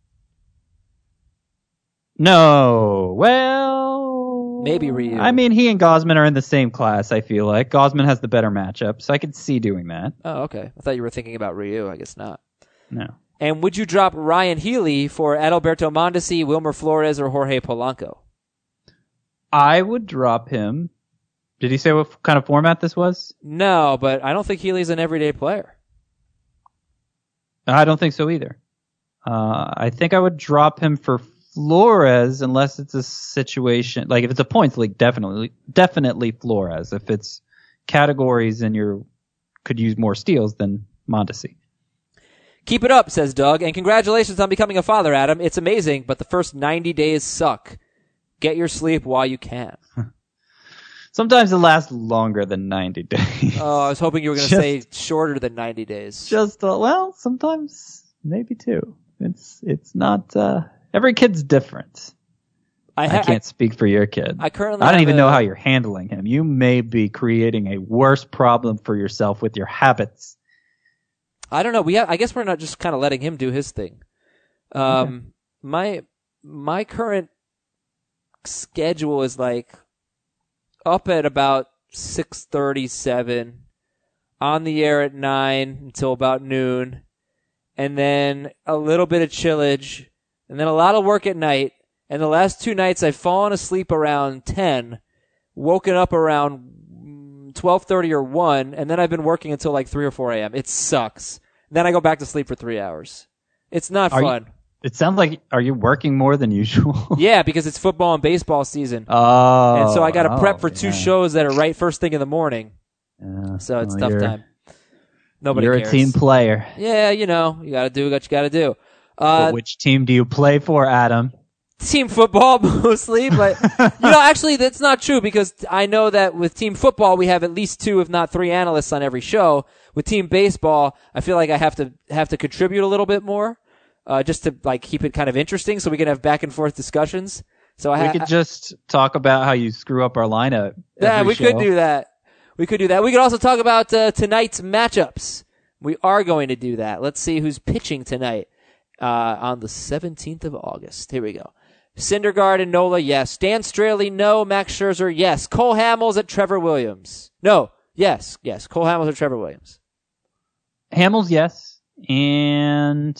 [SPEAKER 3] No. Well,
[SPEAKER 2] Maybe Ryu.
[SPEAKER 3] I mean, he and Gosman are in the same class, I feel like. Gosman has the better matchup, so I could see doing that.
[SPEAKER 2] Oh, okay. I thought you were thinking about Ryu. I guess not.
[SPEAKER 3] No.
[SPEAKER 2] And would you drop Ryan Healy for Adalberto Mondesi, Wilmer Flores, or Jorge Polanco?
[SPEAKER 3] I would drop him. Did he say what kind of format this was?
[SPEAKER 2] No, but I don't think Healy's an everyday player.
[SPEAKER 3] I don't think so either. Uh, I think I would drop him for Flores unless it's a situation like if it's a points league, definitely, definitely Flores. If it's categories and you could use more steals, then Mondesi.
[SPEAKER 2] Keep it up, says Doug, and congratulations on becoming a father, Adam. It's amazing, but the first ninety days suck. Get your sleep while you can.
[SPEAKER 3] Sometimes it lasts longer than ninety days.
[SPEAKER 2] Oh, I was hoping you were going to say shorter than ninety days.
[SPEAKER 3] Just uh, well, sometimes maybe two. It's it's not. Uh, every kid's different.
[SPEAKER 2] I, ha-
[SPEAKER 3] I can't
[SPEAKER 2] I,
[SPEAKER 3] speak for your kid.
[SPEAKER 2] I currently.
[SPEAKER 3] I don't
[SPEAKER 2] have
[SPEAKER 3] even
[SPEAKER 2] a,
[SPEAKER 3] know how you're handling him. You may be creating a worse problem for yourself with your habits.
[SPEAKER 2] I don't know. We have, I guess we're not just kind of letting him do his thing. Um, okay. my my current schedule is like up at about six thirty-seven, on the air at nine until about noon, and then a little bit of chillage, and then a lot of work at night. And the last two nights I've fallen asleep around ten, woken up around twelve thirty or one, and then I've been working until like three or four a.m. It sucks. Then I go back to sleep for three hours. It's not
[SPEAKER 3] Are
[SPEAKER 2] fun.
[SPEAKER 3] You, it sounds like, are you working more than usual?
[SPEAKER 2] Yeah, because it's football and baseball season.
[SPEAKER 3] Oh.
[SPEAKER 2] And so I got to
[SPEAKER 3] oh,
[SPEAKER 2] prep for two
[SPEAKER 3] yeah.
[SPEAKER 2] shows that are right first thing in the morning.
[SPEAKER 3] Yeah.
[SPEAKER 2] So it's
[SPEAKER 3] well,
[SPEAKER 2] tough time. Nobody
[SPEAKER 3] You're
[SPEAKER 2] cares.
[SPEAKER 3] a team player.
[SPEAKER 2] Yeah, you know, you got to do what you got to do. Uh,
[SPEAKER 3] but which team do you play for, Adam?
[SPEAKER 2] Team football mostly, but you know, actually that's not true because I know that with team football we have at least two, if not three analysts on every show. With team baseball, I feel like I have to have to contribute a little bit more, uh, just to like keep it kind of interesting so we can have back and forth discussions. So I
[SPEAKER 3] we
[SPEAKER 2] ha-
[SPEAKER 3] could just talk about how you screw up our lineup.
[SPEAKER 2] Yeah,
[SPEAKER 3] every
[SPEAKER 2] we
[SPEAKER 3] show.
[SPEAKER 2] could do that. We could do that. We could also talk about uh, tonight's matchups. We are going to do that. Let's see who's pitching tonight uh, on the seventeenth of August. Here we go. Syndergaard and Nola, yes. Dan Straley, no. Max Scherzer, yes. Cole Hamels at Trevor Williams. No. Yes. Yes. Cole Hamels at Trevor Williams.
[SPEAKER 3] Hamels, yes. And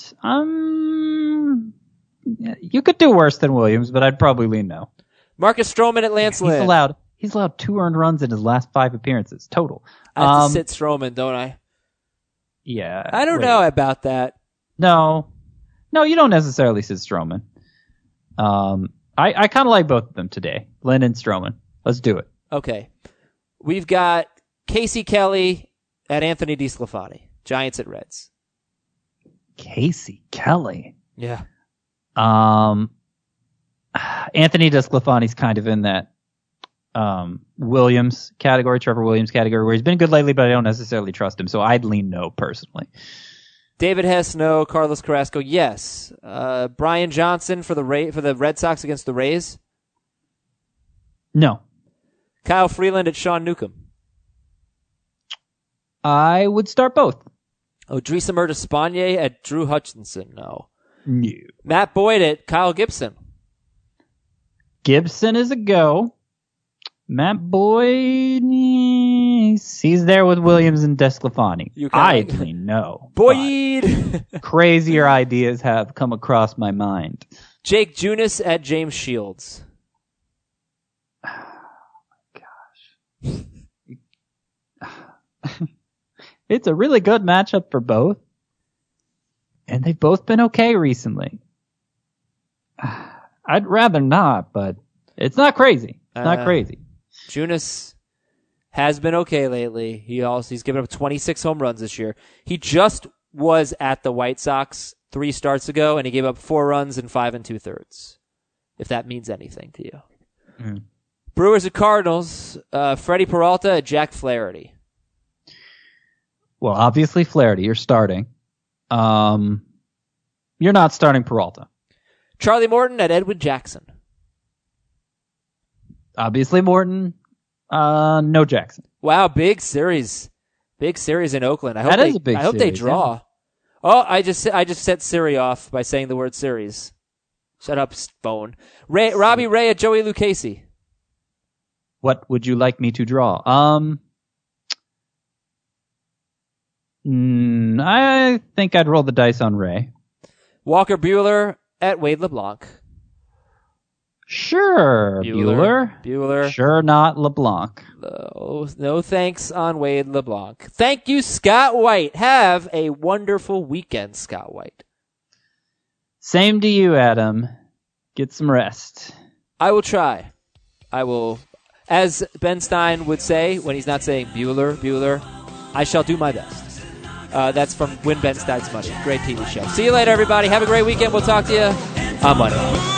[SPEAKER 3] um, you could do worse than Williams, but I'd probably lean no.
[SPEAKER 2] Marcus Stroman at Lance
[SPEAKER 3] He's
[SPEAKER 2] Lynn.
[SPEAKER 3] allowed. He's allowed two earned runs in his last five appearances total.
[SPEAKER 2] I have
[SPEAKER 3] um,
[SPEAKER 2] to sit Stroman, don't I?
[SPEAKER 3] Yeah.
[SPEAKER 2] I don't
[SPEAKER 3] wait.
[SPEAKER 2] know about that.
[SPEAKER 3] No. No, you don't necessarily sit Stroman. Um, I, I kind of like both of them today. Lynn and Stroman. Let's do it.
[SPEAKER 2] Okay. We've got Casey Kelly at Anthony DeSclafani. Giants at Reds.
[SPEAKER 3] Casey Kelly.
[SPEAKER 2] Yeah.
[SPEAKER 3] Um, Anthony DeSclafani's kind of in that um, Williams category, Trevor Williams category, where he's been good lately, but I don't necessarily trust him, so I'd lean no personally.
[SPEAKER 2] David Hess, no. Carlos Carrasco, yes. Uh, Brian Johnson for the Ra- for the Red Sox against the Rays.
[SPEAKER 3] No.
[SPEAKER 2] Kyle Freeland at Sean Newcomb.
[SPEAKER 3] I would start both.
[SPEAKER 2] Odrisa Mertes at Drew Hutchinson, no.
[SPEAKER 3] No.
[SPEAKER 2] Matt Boyd at Kyle Gibson.
[SPEAKER 3] Gibson is a go. Matt Boyd, he's there with Williams and DeSclafani.
[SPEAKER 2] You
[SPEAKER 3] I'd
[SPEAKER 2] kinda-
[SPEAKER 3] lean no.
[SPEAKER 2] Boyd!
[SPEAKER 3] Crazier ideas have come across my mind.
[SPEAKER 2] Jake Junis at James Shields.
[SPEAKER 3] It's a really good matchup for both. And they've both been okay recently. I'd rather not, but it's not crazy. It's not
[SPEAKER 2] Uh,
[SPEAKER 3] crazy.
[SPEAKER 2] Junis has been okay lately. He also he's given up twenty-six home runs this year. He just was at the White Sox three starts ago, and he gave up four runs in five and two thirds. If that means anything to you.
[SPEAKER 3] Mm.
[SPEAKER 2] Brewers at Cardinals. Uh, Freddie Peralta at Jack Flaherty.
[SPEAKER 3] Well, obviously Flaherty, you're starting. Um, you're not starting Peralta.
[SPEAKER 2] Charlie Morton at Edwin Jackson.
[SPEAKER 3] Obviously Morton. Uh, no Jackson.
[SPEAKER 2] Wow, big series, big series in Oakland. I hope
[SPEAKER 3] That
[SPEAKER 2] they,
[SPEAKER 3] is a big
[SPEAKER 2] I hope they
[SPEAKER 3] series,
[SPEAKER 2] draw.
[SPEAKER 3] yeah.
[SPEAKER 2] Oh, I just I just set Siri off by saying the word series. Shut up, phone. Ray, Robbie Ray at Joey Lucchesi.
[SPEAKER 3] What would you like me to draw? Um, mm, I think I'd roll the dice on Ray.
[SPEAKER 2] Walker Buehler at Wade LeBlanc.
[SPEAKER 3] Sure, Bueller.
[SPEAKER 2] Bueller.
[SPEAKER 3] Sure, not LeBlanc.
[SPEAKER 2] No, no thanks on Wade LeBlanc. Thank you, Scott White. Have a wonderful weekend, Scott White.
[SPEAKER 3] Same to you, Adam. Get some rest.
[SPEAKER 2] I will try. I will, as Ben Stein would say when he's not saying Bueller, Bueller, I shall do my best. Uh, that's from Win Ben Stein's Money. Great T V show. See you later, everybody. Have a great weekend. We'll talk to you on Monday.